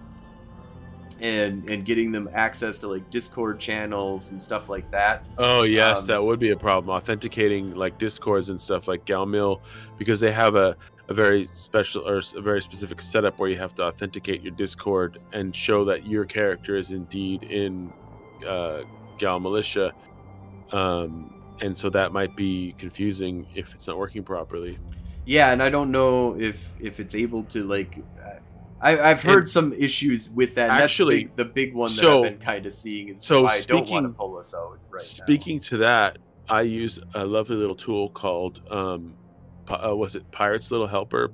and getting them access to like Discord channels and stuff like that. Oh yes, that would be a problem. Authenticating like Discords and stuff like Galmil, because they have a very special or a very specific setup where you have to authenticate your Discord and show that your character is indeed in Gal Militia, and so that might be confusing if it's not working properly. Yeah, and I don't know if it's able to like. I've heard some issues with that. And actually, that's the big one that I've been kind of seeing. Is why I don't want to pull us out right now. Speaking to that, I use a lovely little tool called. Was it Pirate's Little Helper?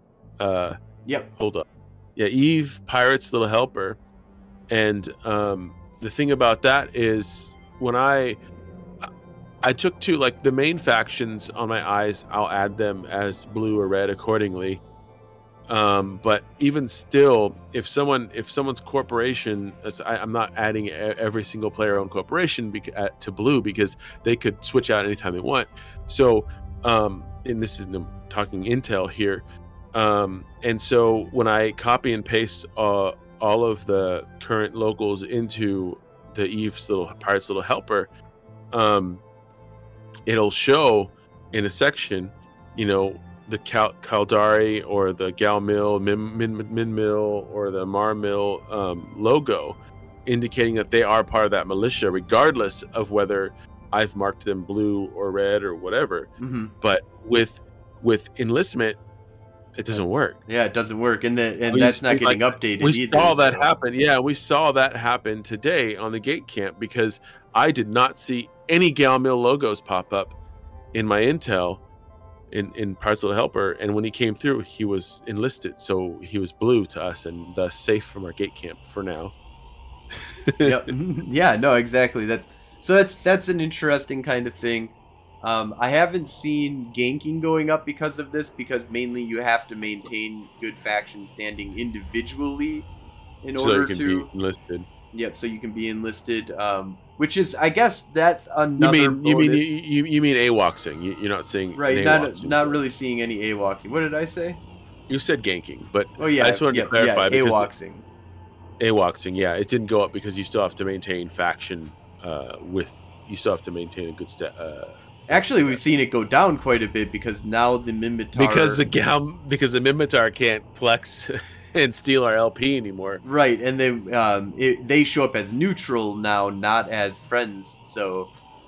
Yep. Hold up. Yeah, Eve, Pirate's Little Helper. And the thing about that is when I took to like the main factions on my eyes, I'll add them as blue or red accordingly. But even still, if someone's corporation, I'm not adding every single player-owned corporation to Blue, because they could switch out anytime they want. So, and this is talking Intel here. And so when I copy and paste all of the current locals into the Eve's Pirate's Little Helper, it'll show in a section, the Caldari or the Gal Mill, Min Mill, or the Mar Mill logo, indicating that they are part of that militia, regardless of whether I've marked them blue or red or whatever. Mm-hmm. But with enlistment, it doesn't work. Yeah, it doesn't work, and that's not getting updated. We saw that happen. Yeah, we saw that happen today on the gate camp, because I did not see any Gal Mill logos pop up in my intel in Pirate's Little Helper, and when he came through, he was enlisted, so he was blue to us, and thus safe from our gate camp for now. Yep. Yeah, no, exactly. That's an interesting kind of thing. I haven't seen ganking going up because of this, because mainly you have to maintain good faction standing individually in order to be enlisted. Yep, so you can be enlisted, which is, I guess, that's another. You mean AWOXing? You're not seeing right? Not really seeing any AWOXing. What did I say? You said ganking, but I just wanted to clarify. Yeah, AWOXing, yeah, it didn't go up because you still have to maintain faction you still have to maintain a good Actually, we've seen it go down quite a bit, because now the Minmatar... Because the Minmatar can't flex and steal our LP anymore. Right, and they show up as neutral now, not as friends. So,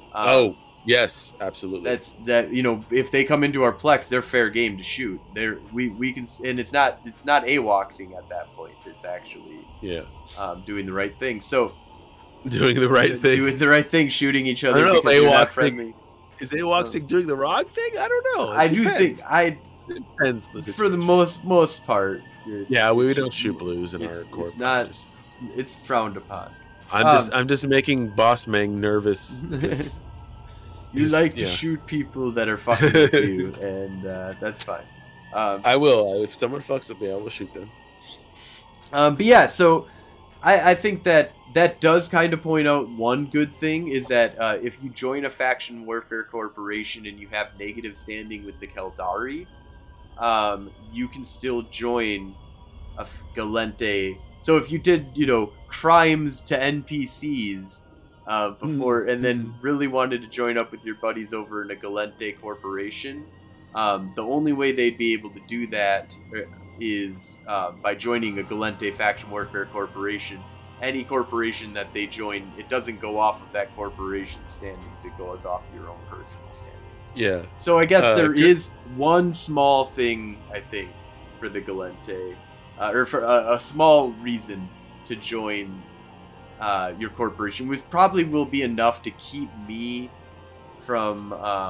yes, absolutely. If they come into our Plex, they're fair game to shoot. We can, and it's not AWOXing at that point. It's actually doing the right thing. So doing the right thing, shooting each other because they're not friendly. Is AWOXing doing the wrong thing? I don't know. It depends for the most part. Yeah, we don't shoot blues in our corp. It's frowned upon. I'm just making Boss Meng nervous. You like to shoot people that are fucking with you, and that's fine. I will. If someone fucks with me, I will shoot them. But yeah, so I think that does kind of point out one good thing, is that if you join a faction warfare corporation and you have negative standing with the Caldari, you can still join a Gallente. So if you did, crimes to NPCs before, and then really wanted to join up with your buddies over in a Gallente corporation, the only way they'd be able to do that is by joining a Gallente faction warfare corporation. Any corporation that they join, it doesn't go off of that corporation's standings. It goes off your own personal standings. Yeah. So I guess there is one small thing, I think, for the Gallente, or for a small reason to join your corporation, which probably will be enough to keep me from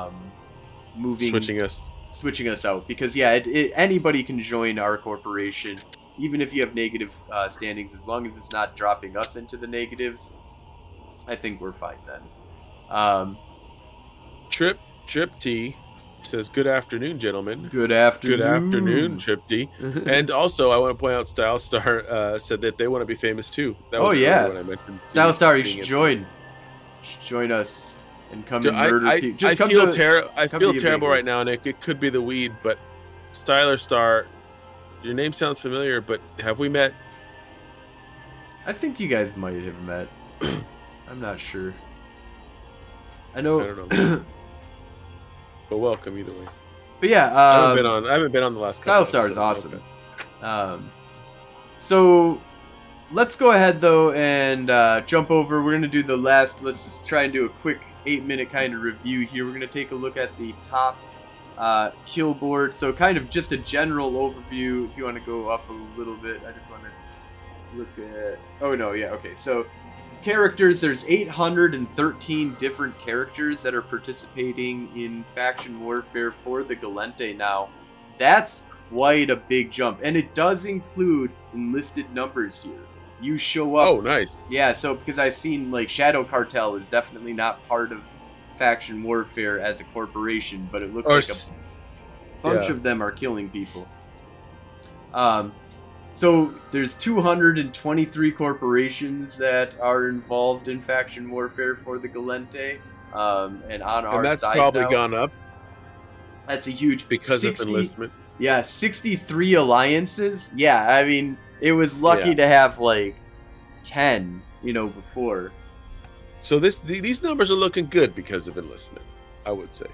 switching us out. Because anybody can join our corporation. Even if you have negative standings, as long as it's not dropping us into the negatives, I think we're fine then. Trip T says, "Good afternoon, gentlemen." Good afternoon. Good afternoon, Trip T. And also, I want to point out, Style Star said that they want to be famous too. That was when I mentioned Style Star, you should join. Join us and come and murder people. I feel terrible right now, Nick. It could be the weed, but Styler Star, your name sounds familiar, but have we met? I think you guys might have met. I'm not sure. I don't know. But welcome either way. But yeah, I haven't been on the last couple. Style Star is awesome. Okay. So let's go ahead though and jump over. We're gonna do the last. Let's just try and do a quick 8-minute kind of review here. We're gonna take a look at the top kill board. So kind of just a general overview. If you want to go up a little bit, I just want to look at. Oh no, yeah, okay. So characters, there's 813 different characters that are participating in faction warfare for the Gallente now. That's quite a big jump, and it does include enlisted numbers here. You show up. Oh, nice. Yeah, so because I've seen like Shadow Cartel is definitely not part of faction warfare as a corporation, but it looks like a bunch of them are killing people. So there's 223 corporations that are involved in faction warfare for the Gallente, and on our side, that's probably now, gone up. That's a huge because of enlistment. Yeah, 63 alliances. Yeah, I mean, it was lucky to have like 10, before. So these numbers are looking good because of enlistment, I would say.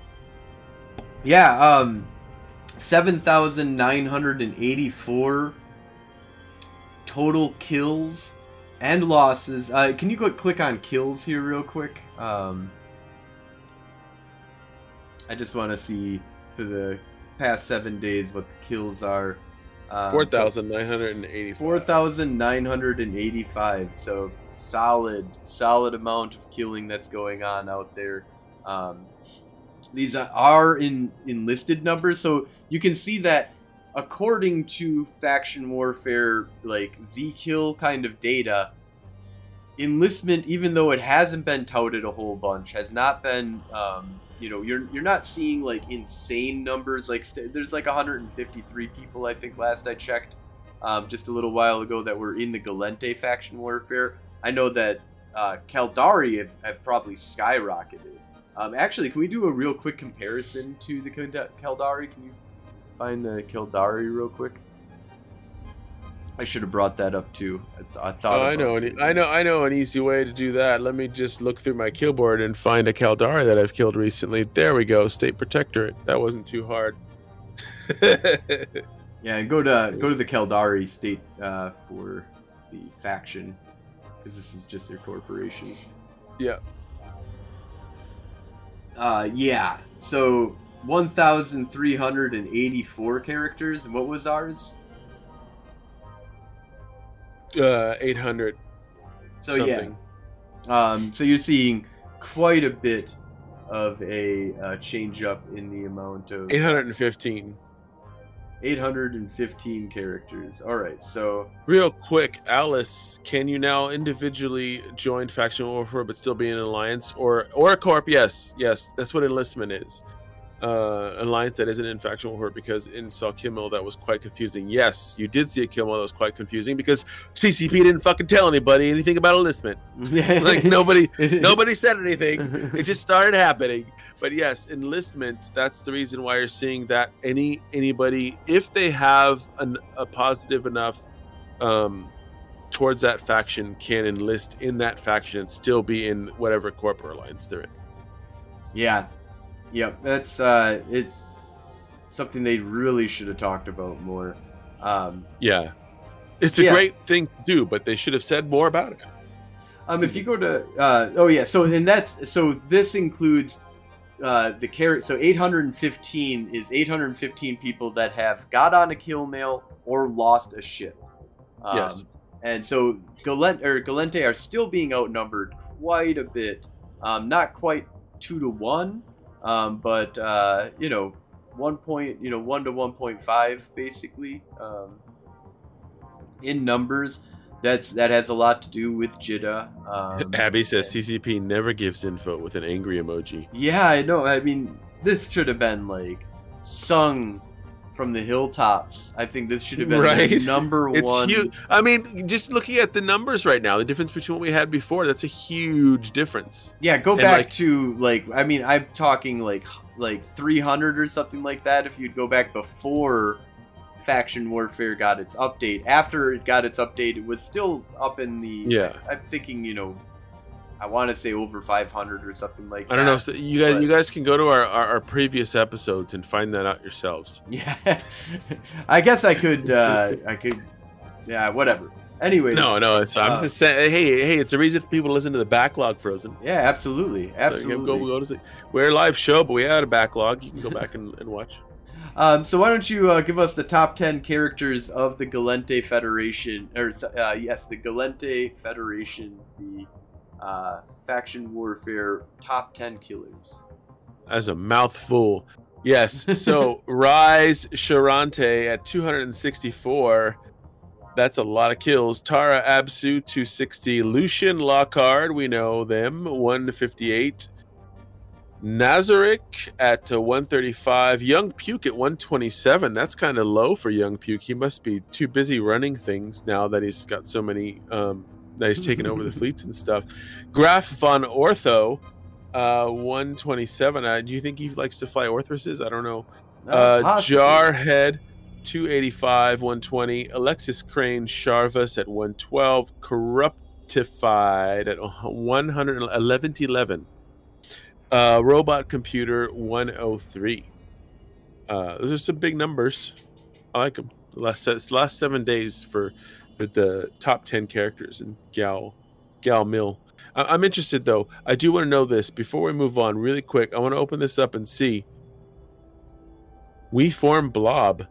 Yeah, 7,984 total kills and losses. Can you go click on kills here real quick? I just want to see for the past 7 days what the kills are. 4,985. 4,985. So solid amount of killing that's going on out there. These are in enlisted numbers, so you can see that according to faction warfare, like Z-kill kind of data, enlistment, even though it hasn't been touted a whole bunch, has not been, you're not seeing like insane numbers. Like there's like 153 people, I think, last I checked, just a little while ago, that were in the Gallente faction warfare. I know that Caldari have probably skyrocketed. Actually, can we do a real quick comparison to the Caldari? Can you find the Caldari real quick? I should have brought that up too. I thought. I know an easy way to do that. Let me just look through my kill board and find a Caldari that I've killed recently. There we go, State Protectorate. That wasn't too hard. Yeah, and go to the Caldari state for the faction, because this is just their corporation. Yeah. Yeah. So 1,384 characters, and what was ours? 800. So something. Yeah. So you're seeing quite a bit of a change up in the amount of 815. 815 characters. All right. So real quick, Alice, can you now individually join faction warfare but still be in an alliance or a corp? Yes, that's what enlistment is. Alliance that isn't in faction warfare, because in saw kill mill that was quite confusing. Yes, you did see a kill mill that was quite confusing because CCP didn't fucking tell anybody anything about enlistment. Like nobody said anything. It just started happening. But yes, enlistment, that's the reason why you're seeing that anybody, if they have a positive enough towards that faction, can enlist in that faction and still be in whatever corporate alliance they're in. Yeah. Yep, that's it's something they really should have talked about more. Yeah, it's a great thing to do, but they should have said more about it. If you go to so this includes the carry. So 815 is 815 people that have got on a kill mail or lost a ship. Yes, and so Gallente are still being outnumbered quite a bit. Not quite 2-1. But 1 to 1.5 basically, in numbers. That has a lot to do with JITA. Abby says CCP never gives info with an angry emoji. Yeah, I know. I mean, this should have been like sung from the hilltops. I think this should have been the number one. It's huge. I mean, just looking at the numbers right now, the difference between what we had before, that's a huge difference. Yeah, go back to I'm talking like 300 or something like that. If you'd go back before faction warfare got its update. After it got its update, it was still up in the. I'm thinking, I want to say over 500 or something like that. I don't know. So you guys can go to our previous episodes and find that out yourselves. Yeah, I guess I could. Yeah, whatever. Anyways. No. So I'm just saying. Hey, it's a reason for people to listen to the backlog, Frozen. Yeah, absolutely. So go to see. We're a live show, but we had a backlog. You can go back and watch. So why don't you give us the top 10 characters of the Gallente Federation, or the Gallente Federation, the faction warfare top 10 killers. As a mouthful. Yes. So Rise Sharante at 264. That's a lot of kills. Tara Absu 260. Lucian Lockhart, we know them, 158. Nazarick at 135. Young Puke at 127. That's kind of low for Young Puke. He must be too busy running things now that he's got so many, that he's taken over the fleets and stuff. Graf von Ortho, 127. Do you think he likes to fly Orthruses? I don't know. Jarhead, 285, 120. Alexis Crane Sharvas at 112. Corruptified at 111. Robot Computer 103. Those are some big numbers. I like them. The last 7 days for the top 10 characters in Gal Mill. I'm interested though. I do want to know this before we move on. Really quick, I want to open this up and see. We Form Blob.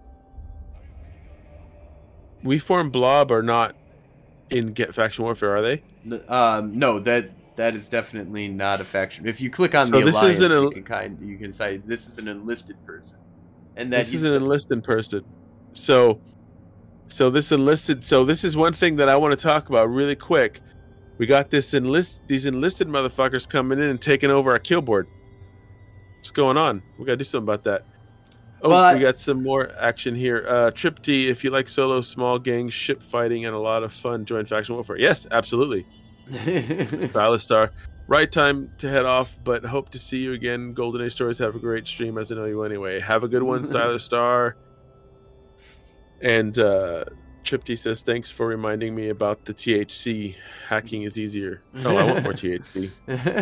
We Form Blob are not in Faction Warfare, are they? No, that is definitely not a faction. If you click on the alliance, you can say this is an enlisted person, and that this is an enlisted person. So this enlisted. So this is one thing that I want to talk about really quick. We got these enlisted motherfuckers coming in and taking over our kill board. What's going on? We gotta do something about that. Oh, we got some more action here. Tripty, if you like solo, small gangs, ship fighting, and a lot of fun, join Faction Warfare. Yes, absolutely. Stylist Star. Right time to head off, but hope to see you again. Golden Age Stories, have a great stream, as I know you anyway. Have a good one, Stylist Star. And Tripty says, thanks for reminding me about the THC. Hacking is easier. Oh, I want more THC.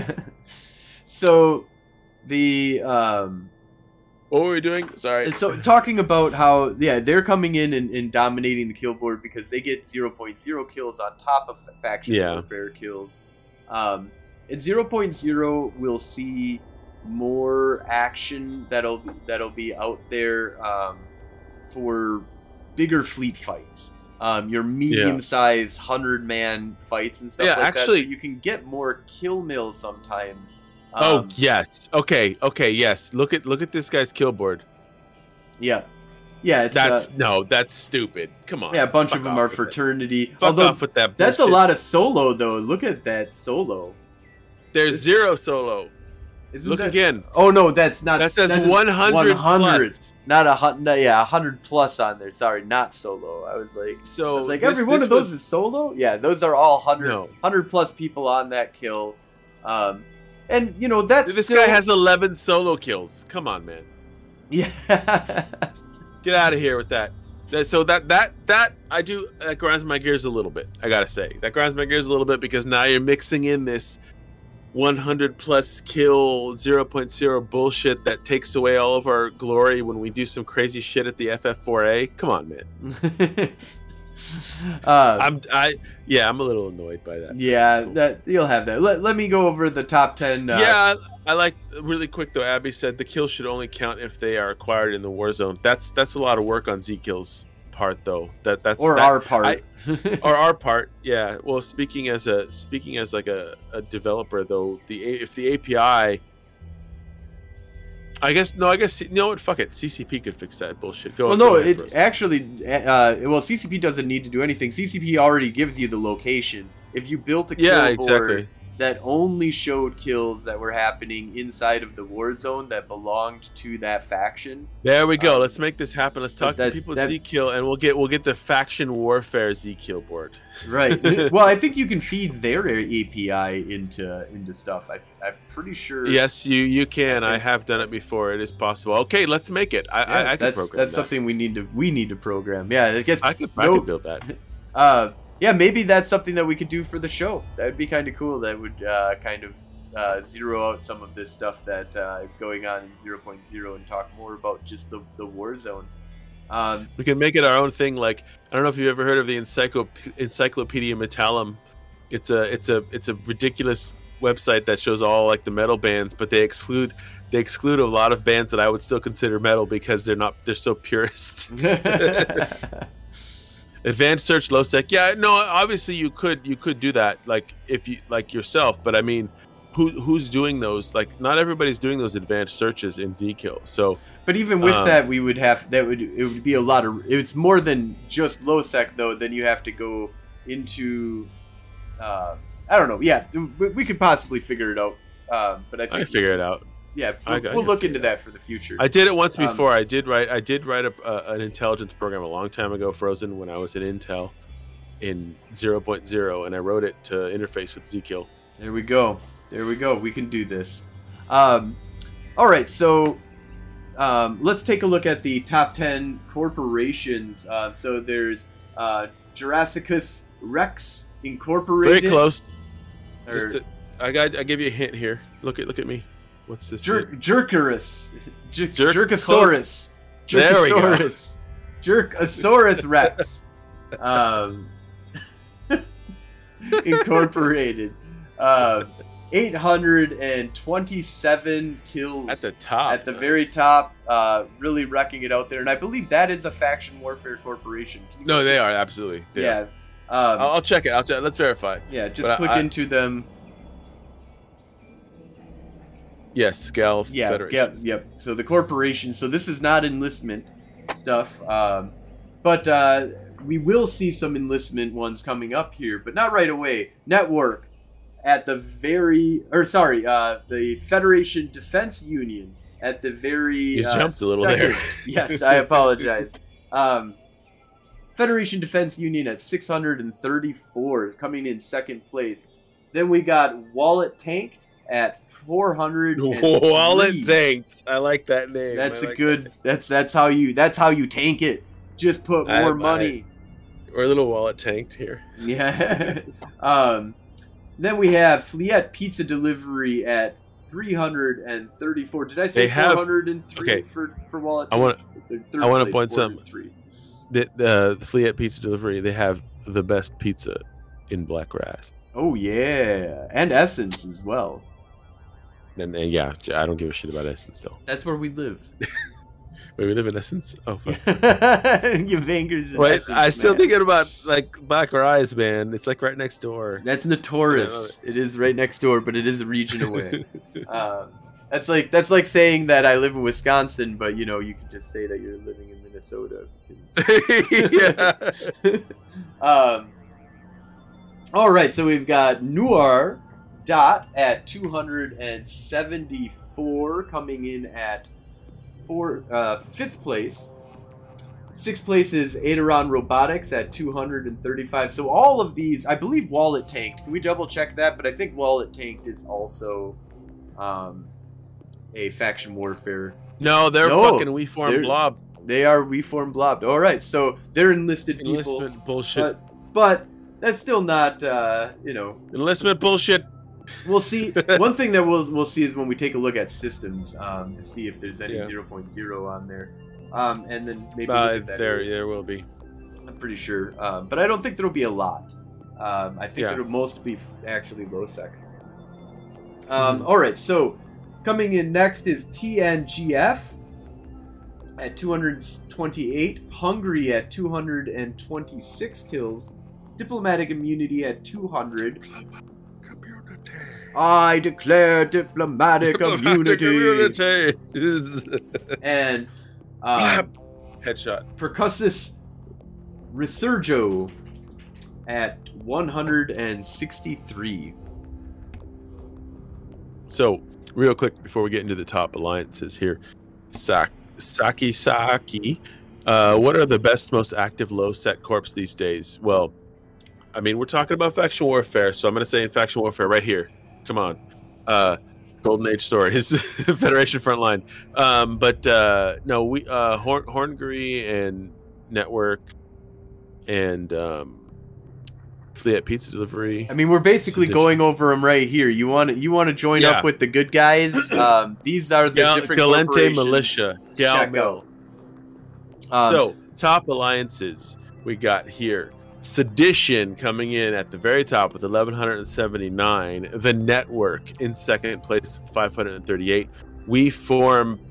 So, the... What were we doing? Sorry. So, talking about how, they're coming in and dominating the kill board because they get 0.0 kills on top of faction warfare kills. And 0.0 will see more action that'll be out there for bigger fleet fights. Your medium-sized 100-man fights and stuff like actually, that. So you can get more kill mills sometimes. Yes. Okay. Yes. Look at this guy's kill board. Yeah. It's, that's stupid. Come on. Yeah, a bunch of them are fraternity. Fuck off with that bullshit. That's a lot of solo, though. Look at that solo. There's zero solo. Look again. Oh no, that's not. That says 100 plus. Not 100. Yeah, 100 plus on there. Sorry, not solo. I was like, every one of those is solo. Yeah, those are all 100 plus people on that kill. And that's this guy has 11 solo kills. Come on, man. Yeah. Get out of here with that. So that grinds my gears a little bit. I gotta say that grinds my gears a little bit because now you're mixing in this 100 plus kill 0.0 bullshit that takes away all of our glory when we do some crazy shit at the FF4A. Come on, man. I'm a little annoyed by that. Yeah, cool. That you'll have that. Let me go over the top 10. I like really quick though. Abby said the kills should only count if they are acquired in the war zone. That's a lot of work on Z Kills part though. Our part. Or our part. Yeah. Well, speaking as like a developer though, if the API. I guess you know what? Fuck it. CCP could fix that bullshit. CCP doesn't need to do anything. CCP already gives you the location. If you built a kill board that only showed kills that were happening inside of the war zone that belonged to that faction. There we go. Let's make this happen. Let's talk to people at Z-Kill, and we'll get the faction warfare Z-Kill board. Right. Well, I think you can feed their API into stuff. I'm pretty sure. Yes, you can. I have done it before. It is possible. Okay, let's make it. I can program that's something we need to program. Yeah, I guess I could build that. Yeah, maybe that's something that we could do for the show. That would be kind of cool. That would kind of zero out some of this stuff that is going on in 0.0 and talk more about just the war zone. We can make it our own thing. Like, I don't know if you've ever heard of the Encyclopedia Metallum. It's a ridiculous website that shows all like the metal bands, but they exclude a lot of bands that I would still consider metal because they're so purist. Advanced search low sec. Yeah, no, obviously you could do that, like if you like yourself, but I mean, who's doing those? Like, not everybody's doing those advanced searches in Zkill. So, but even with that, it would be a lot of. It's more than just low sec though. Then you have to go into. I don't know. Yeah, we could possibly figure it out. But I think figure it out. yeah, we'll look into that for the future. I did it once before. I did write an intelligence program a long time ago, Frozen, when I was at Intel in 0.0, and I wrote it to interface with Zkill. There we go. We can do this. All right, so let's take a look at the top 10 corporations. So there's Jurassicus Rex Incorporated. Very close. I give you a hint here. Look at me. What's this? Jerkasaurus. Jerkasaurus. There we go. Jerkasaurus Rex. Incorporated. 827 kills at the top. At the very top, really wrecking it out there. And I believe that is a Faction Warfare Corporation. No, they are absolutely. Yeah. I'll check it. Let's verify. Yeah, just click into them. Yes, Scal Federation. Yep. So the corporation. So this is not enlistment stuff, but we will see some enlistment ones coming up here, but not right away. Network at the the Federation Defense Union at the very. You jumped a little there. Yes, I apologize. Federation Defense Union at 634, coming in second place. Then we got Wallet Tanked at 400. Wallet Tanked. I like that name. That's that's how you tank it. Just put more money. We're a little Wallet Tanked here. Yeah. Then we have Fliet Pizza Delivery at 334. Did I say 403 for Wallet? I want to point something. The Fliet Pizza Delivery, they have the best pizza in Blackgrass. Oh yeah, and Essence as well. And yeah, I don't give a shit about Essence though. That's where we live. Wait, we live in Essence? Oh, fuck. You fingers. Wait, I still thinking about like Blackgrass, man. It's like right next door. That's notorious. It is right next door, but it is a region away. That's like saying that I live in Wisconsin, but you can just say that you're living in Minnesota. Yeah. All right, so we've got Noir Dot at 274, coming in at fifth place. Sixth place is Aderon Robotics at 235. So all of these, I believe Wallet Tanked. Can we double check that? But I think Wallet Tanked is also a Faction Warfare. No, they're fucking WeForm Blob. They are WeForm Blob. All right, so they're enlisted Enlistment people. Bullshit. But that's still not, Enlistment bullshit. We'll see. One thing that we'll see is when we take a look at systems to see if there's any 0.0 on there, and then maybe look at that. There will be. I'm pretty sure, but I don't think there'll be a lot. I think it'll most be actually low sec. All right, so coming in next is TNGF at 228, Hungary at 226 kills, Diplomatic Immunity at 200. I declare diplomatic immunity. And headshot. Percussus Resurgo at 163. So, real quick before we get into the top alliances here, Saki. What are the best, most active low-set corps these days? Well, I mean, we're talking about Faction Warfare, so I'm going to say in Faction Warfare right here. Come on. Golden Age stories. Federation Frontline. No, we Horngry and Network and Fliet Pizza Delivery. I mean, we're basically going over them right here. You want to join up with the good guys? These are the different Galente Militia. Check out. So, top alliances we got here. Sedition coming in at the very top with 1,179. The Network in second place with 538. We form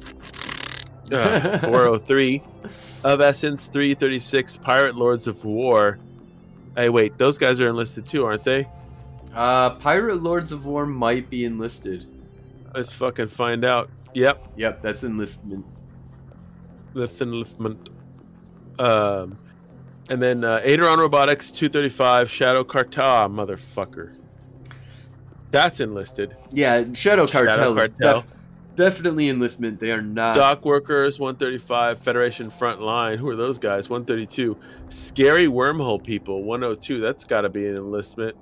403. Of Essence 336. Pirate Lords of War. Hey, wait, those guys are enlisted too, aren't they? Pirate Lords of War might be enlisted. Let's fucking find out. Yep, that's enlistment. That's enlistment. And then Aderon Robotics 235, Shadow Cartel, motherfucker. That's enlisted. Yeah, Shadow Cartel. definitely enlistment. They are not. Dock workers, 135. Federation front line. Who are those guys? 132. Scary wormhole people, 102. That's got to be an enlistment.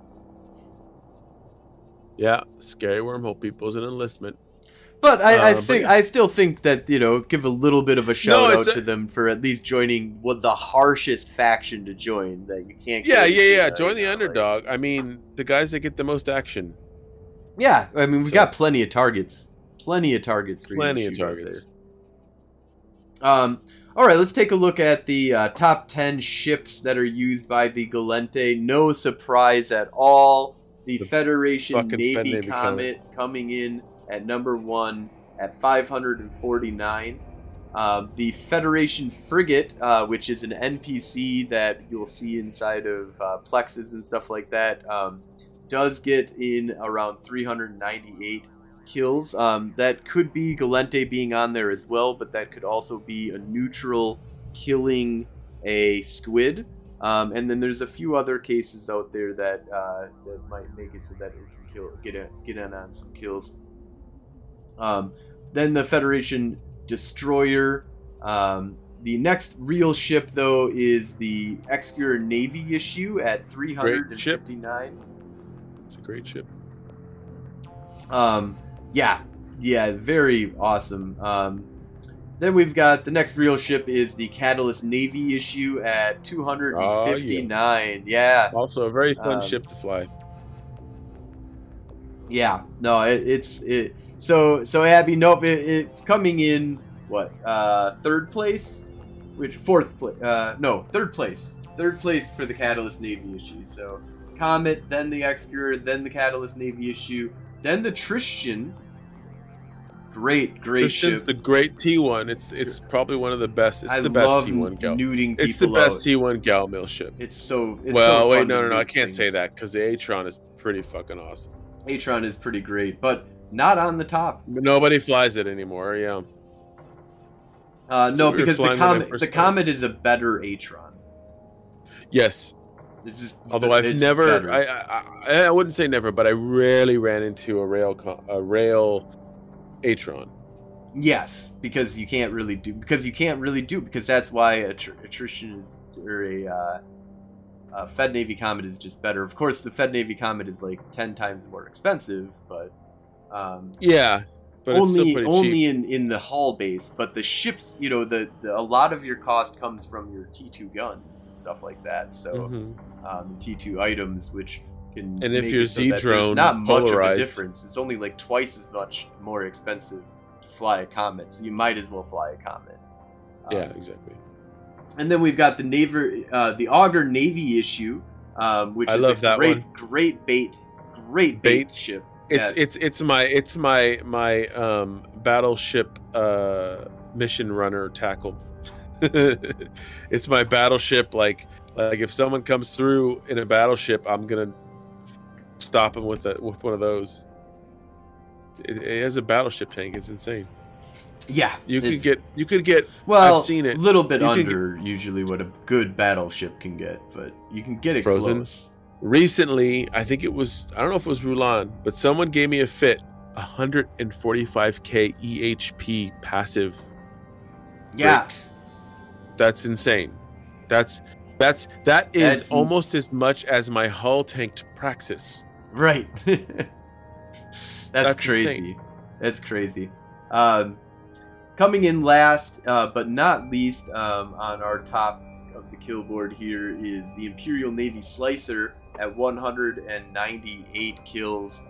Yeah, scary wormhole people is an enlistment. But I still think that, give a little bit of a shout out to them for at least joining the harshest faction to join that you can't. Yeah. Join the underdog. I mean, the guys that get the most action. Yeah, I mean, we got plenty of targets. Plenty of targets. All right, let's take a look at the top 10 ships that are used by the Gallente. No surprise at all. The Federation Navy Comet coming in at number 1 at 549. The Federation Frigate, which is an NPC that you'll see inside of Plexes and stuff like that, does get in around 398 kills. That could be Gallente being on there as well, but that could also be a neutral killing a squid. And then there's a few other cases out there that might make it so that it can get in on some kills. Then the Federation Destroyer. The next real ship, though, is the Executor Navy issue at 359. It's a great ship. Yeah, very awesome. Then we've got the next real ship is the Catalyst Navy issue at 259. Yeah. Also a very fun ship to fly. Yeah. No, So Abby, nope. It's coming in third place, third place. Third place for the Catalyst Navy issue. So Comet, then the Executor, then the Catalyst Navy issue, then the Tristan. Great Tristan's ship. The great T1. It's probably one of the best. It's the best T1 gal. It's the best T1 gal mill ship. It's so. No. I can't say that because the Atron is pretty fucking awesome. Atron is pretty great, but not on the top. Nobody flies it anymore. Yeah. No, because the Comet is a better Atron. Yes. Although I've never, I wouldn't say never, but I rarely ran into a rail Atron. Yes, because that's why attrition is, or a Fed Navy Comet is just better. Of course, the Fed Navy Comet is like 10 times more expensive, but yeah, but only it's still pretty cheap. in the hull base. But the ships, a lot of your cost comes from your T2 guns and stuff like that. So T2 items, which can and if your Z drone not much of a difference. It's only like twice as much more expensive to fly a Comet, so you might as well fly a Comet. Yeah, exactly. And then we've got the Augur Navy issue, which is a great bait ship. It's my battleship mission runner tackle. It's my battleship. Like if someone comes through in a battleship, I'm gonna stop him with one of those. It has a battleship tank. It's insane. Yeah, you could get. Well, I've seen it. A little bit under usually what a good battleship can get, but you can get it frozen. Close. Recently, I think it was. I don't know if it was Rulan, but someone gave me a fit. 145k EHP passive. Yeah, break. That's insane. That is almost as much as my hull tanked Praxis. Right. That's crazy. Insane. That's crazy. Coming in last, but not least, on our top of the kill board here is the Imperial Navy Slicer at 198 kills.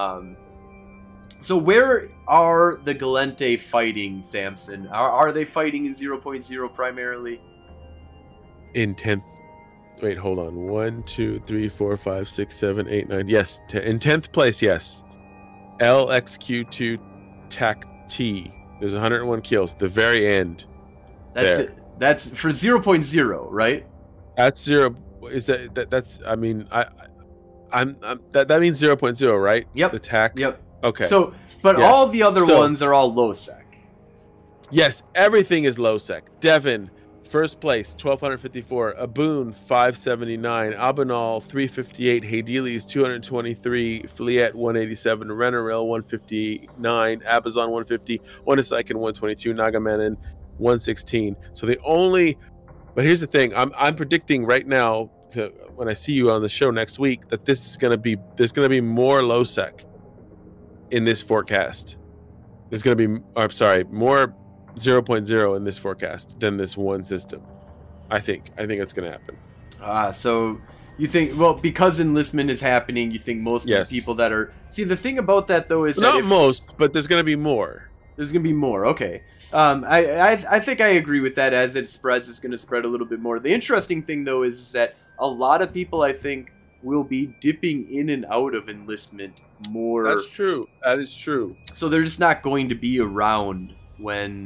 So where are the Gallente fighting, Samson? Are they fighting in 0.0 primarily? In 10th. Wait, hold on. 1, 2, 3, 4, 5, 6, 7, 8, 9. Yes, in 10th place, yes. LXQ2 TAC T. There's 101 kills. The very end. That's it. That's for 0.0, right? That's 0. Is that's? I mean, that means 0.0, right? Yep. The TAC. Yep. Okay. So, but all the other ones are all low sec. Yes, everything is low sec. Devin, First place, 1,254. Aboon, 579. Abanal, 358. Haydelis, 223. Fliet, 187. Renaril, 159. Abazon, 150. Wanisakin, 122. Nagamanan, 116. So but here's the thing. I'm predicting right now, when I see you on the show next week, that there's going to be more low sec in this forecast. There's going to be, more 0.0 in this forecast than this one system. I think it's going to happen. So you think, well, because enlistment is happening, you think most of the people that are... See, the thing about that, though, is not most, but there's going to be more. There's going to be more, okay. I think I agree with that. As it spreads, it's going to spread a little bit more. The interesting thing, though, is that a lot of people, I think, will be dipping in and out of enlistment more. That's true. That is true. So they're just not going to be around when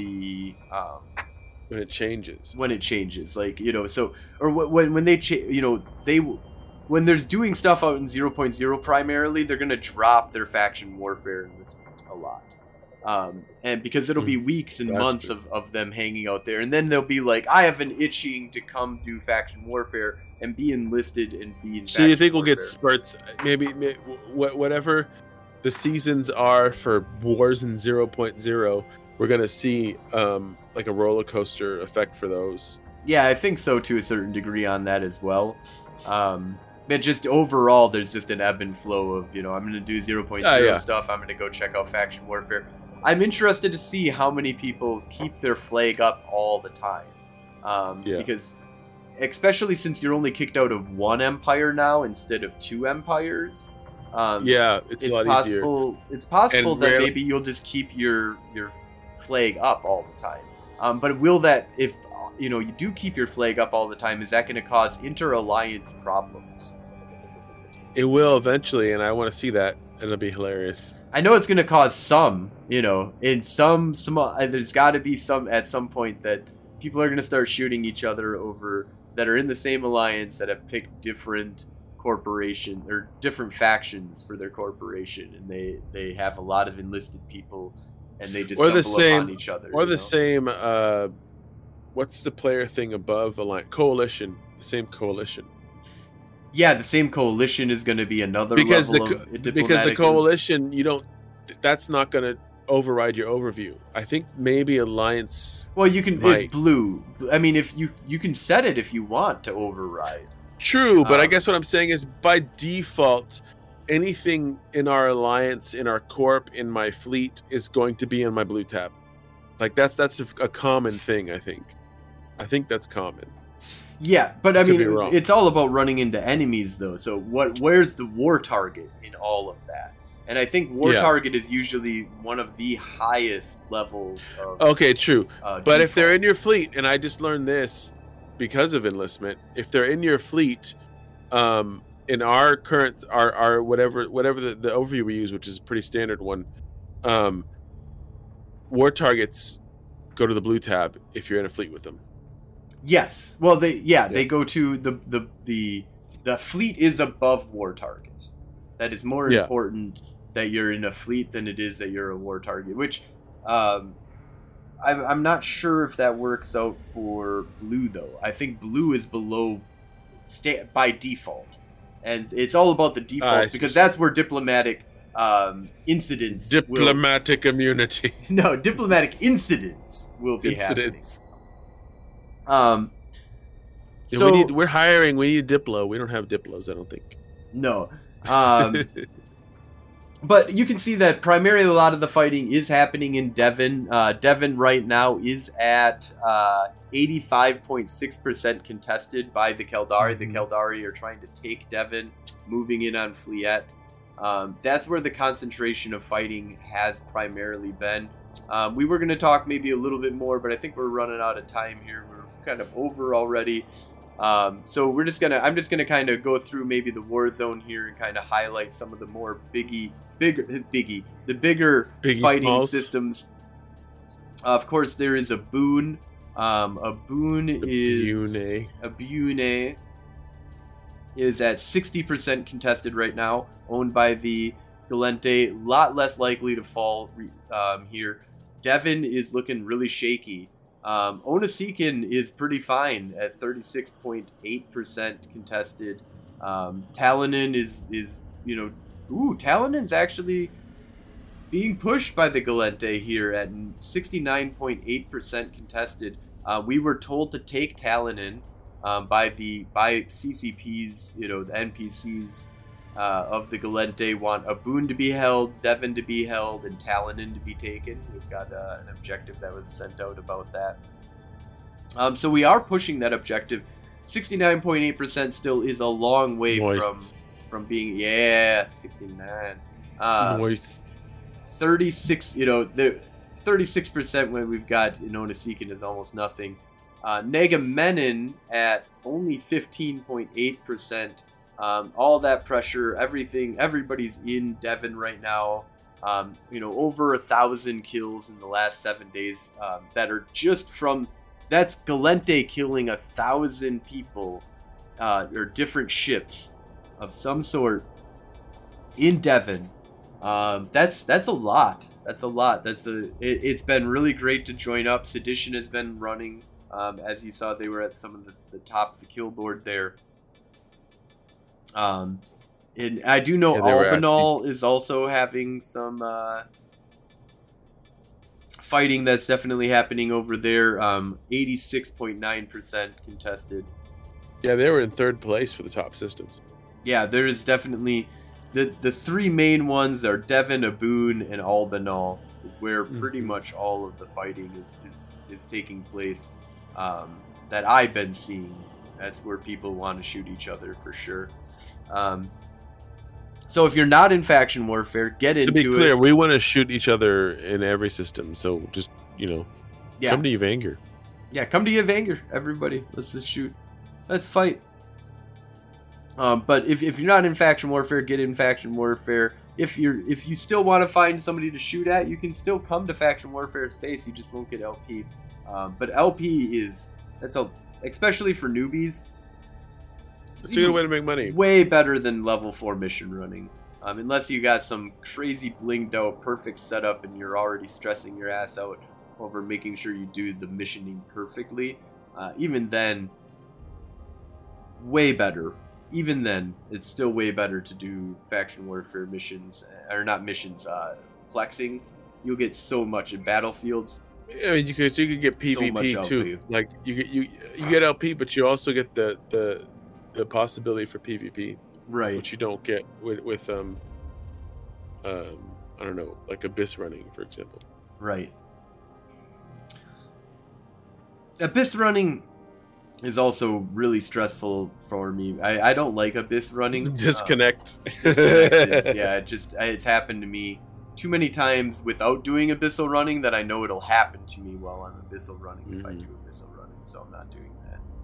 when it changes. Like, so, or when they when they're doing stuff out in 0.0 primarily, they're going to drop their faction warfare enlistment a lot. And because it'll be weeks and months of them hanging out there, and then they'll be like, I have an itching to come do faction warfare and be enlisted and be in. So you think we'll get spurts? Maybe whatever the seasons are for wars in 0.0, we're gonna see like a roller coaster effect for those. Yeah, I think so to a certain degree on that as well. But just overall, there's just an ebb and flow of, I'm going to do 0.0 stuff. I'm going to go check out faction warfare. I'm interested to see how many people keep their flag up all the time. Because especially since you're only kicked out of one empire now instead of two empires. It's a lot possible, easier. It's possible that maybe you'll just keep your flag up all the time. But will that, if you do keep your flag up all the time, is that going to cause inter-alliance problems? It will eventually, and I want to see that. It'll be hilarious. I know it's going to cause some, in some there's got to be some at some point that people are going to start shooting each other over that are in the same alliance that have picked different corporation or different factions for their corporation, and they have a lot of enlisted people, and they just stumble upon each other. Or the same. What's the player thing above alliance? Coalition. The same coalition. Yeah, the same coalition is going to be another level of diplomatic. Because the coalition, that's not going to override your overview. I think maybe alliance. Well, you can. It's blue. I mean, if you can set it if you want to override. True, but I guess what I'm saying is by default, anything in our alliance, in our corp, in my fleet is going to be in my blue tab. Like that's a common thing. I think that's common. Yeah, but I mean, it's all about running into enemies, though. So where's the war target in all of that? And I think war target is usually one of the highest levels of... Okay, true. But if they're in your fleet, and I just learned this because of enlistment, if they're in your fleet, in our current, our whatever the overview we use, which is a pretty standard one, war targets go to the blue tab if you're in a fleet with them. Yes. Well, they go to the fleet is above war target. That is more important that you're in a fleet than it is that you're a war target. Which, I'm not sure if that works out for blue though. I think blue is below by default, and it's all about the default because that's where diplomatic incidents. Immunity. No, diplomatic incidents will be happening. So we're hiring. We need Diplo. We don't have Diplos, I don't think. No. But you can see that primarily a lot of the fighting is happening in Devon. Devon right now is at 85.6% contested by the Caldari. Mm-hmm. The Caldari are trying to take Devon, moving in on Fliet. That's where the concentration of fighting has primarily been. We were going to talk maybe a little bit more, but I think we're running out of time here. We're kind of over already. So I'm just gonna kind of go through maybe the war zone here and kind of highlight some of the more bigger fighting smalls. Systems. Of course, there is Aboon. Aboon is at 60% contested right now, owned by the Gallente. A lot less likely to fall here. Devon is looking really shaky. Onasikin is pretty fine at 36.8% contested. Talonen is Talonen's actually being pushed by the Gallente here at 69.8% contested. We were told to take Talonen by CCPs, the NPCs of the Gallente want a boon to be held, Devon to be held, and Talonen to be taken. We've got an objective that was sent out about that. So we are pushing that objective. 69.8% still is a long way from being 69. Moist. 36. The 36% when we've got Onasikin is almost nothing. Negamenon at only 15.8%. All that pressure, everybody's in Devon right now. Over 1,000 kills in the last 7 days that are just from. That's Gallente killing 1,000 people or different ships of some sort in Devon. That's a lot. That's a lot. It's been really great to join up. Sedition has been running. As you saw, they were at some of the top of the kill board there. And I do know Albanal is also having some fighting that's definitely happening over there. 86.9% contested. Yeah, they were in third place for the top systems. Yeah, there is definitely the three main ones are Devon, Aboon, and Albanal is where pretty much all of the fighting is taking place. That I've been seeing. That's where people want to shoot each other for sure. So if you're not in faction warfare, get into it. To be clear, we want to shoot each other in every system. So just, come to Yvanger. Yeah, come to Yvanger, everybody. Let's just shoot. Let's fight. But if you're not in faction warfare, get in faction warfare. If you still want to find somebody to shoot at, you can still come to faction warfare space. You just won't get LP. But LP especially for newbies. It's a good way to make money. Way better than level 4 mission running. Unless you got some crazy blinged out perfect setup and you're already stressing your ass out over making sure you do the missioning perfectly. Even then, way better. Even then, it's still way better to do faction warfare missions, or not missions, flexing. You'll get so much in battlefields. I mean, you could get PvP so too. Like you get LP, but you also get the possibility for PvP, right? Which you don't get with I don't know, like Abyss running, for example. Right. Abyss running is also really stressful for me. I don't like Abyss running. Disconnect. It's happened to me too many times without doing Abyssal running that I know it'll happen to me while I'm Abyssal running if I do Abyssal running, so I'm not doing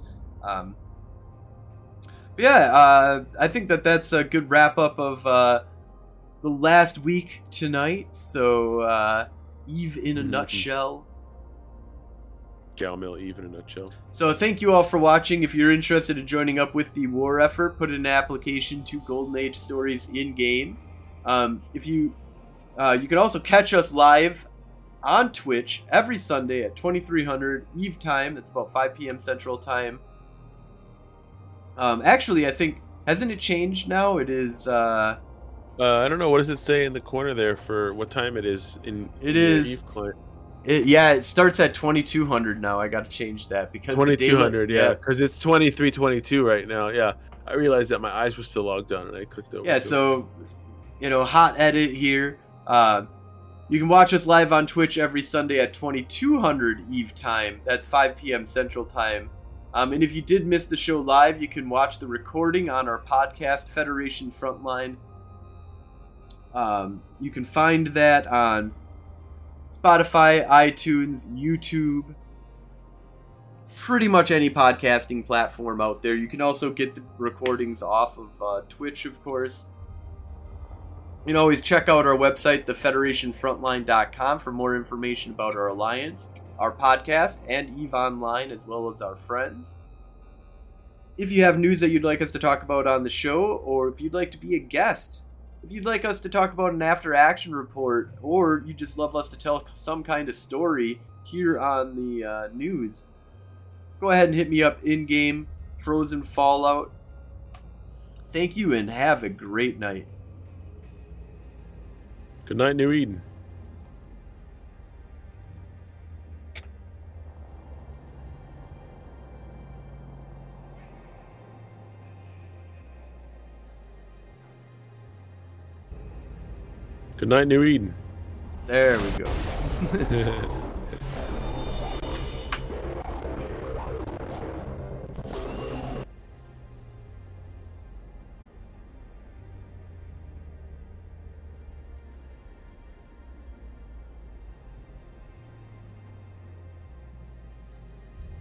that. I think that's a good wrap up of the last week tonight. So Eve in a nutshell. Galmill Eve in a nutshell. So thank you all for watching. If you're interested in joining up with the war effort, put in an application to Golden Age Stories in game. If you can also catch us live on Twitch every Sunday at 2300 Eve time. That's about 5 p.m. Central time. Actually, I think, hasn't it changed now? It is. I don't know. What does it say in the corner there for what time it is in Eve client? It starts at 2200 now. I got to change that because 2200. Yeah, because it's 2322 right now. Yeah, I realized that my eyes were still logged on and I clicked over. Yeah, so hot edit here. You can watch us live on Twitch every Sunday at 2200 Eve time. That's 5 p.m. Central time. And if you did miss the show live, you can watch the recording on our podcast, Federation Frontline. You can find that on Spotify, iTunes, YouTube, pretty much any podcasting platform out there. You can also get the recordings off of Twitch, of course. You can always check out our website, thefederationfrontline.com, for more information about our alliance, our podcast, and EVE Online, as well as our friends. If you have news that you'd like us to talk about on the show, or if you'd like to be a guest, if you'd like us to talk about an after-action report, or you just love us to tell some kind of story, here on the news, go ahead and hit me up in-game, Frozen Fallout. Thank you and have a great night. Good night, New Eden. Good night, New Eden. There we go.